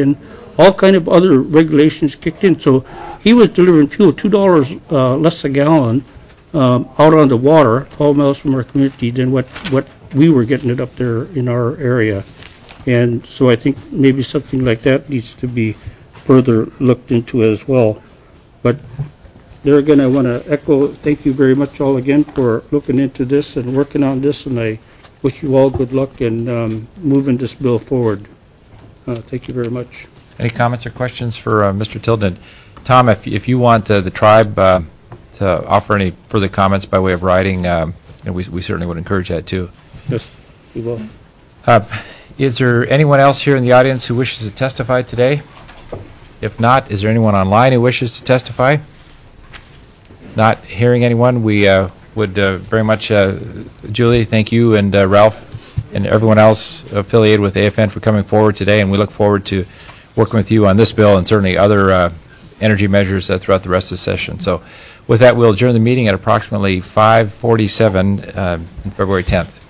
Speaker 13: all kind of other regulations kicked in. So he was delivering fuel two dollars uh, less a gallon um, out on the water, twelve miles from our community, than what, what we were getting it up there in our area. And so I think maybe something like that needs to be further looked into as well. But there again, I want to echo, thank you very much all again for looking into this and working on this, and I wish you all good luck in um, moving this bill forward. Uh, thank you very much.
Speaker 1: Any comments or questions for uh, Mister Tilden? Tom, if, if you want uh, the tribe uh, to offer any further comments by way of writing, um, you know, we, we certainly would encourage that too.
Speaker 13: Yes, we will.
Speaker 1: Uh, is there anyone else here in the audience who wishes to testify today? If not, is there anyone online who wishes to testify? Not hearing anyone, we uh, would uh, very much, uh, Julie, thank you, and uh, Ralph, and everyone else affiliated with A F N for coming forward today, and we look forward to working with you on this bill and certainly other uh, energy measures uh, throughout the rest of the session. So with that, we'll adjourn the meeting at approximately five forty-seven uh, on February tenth.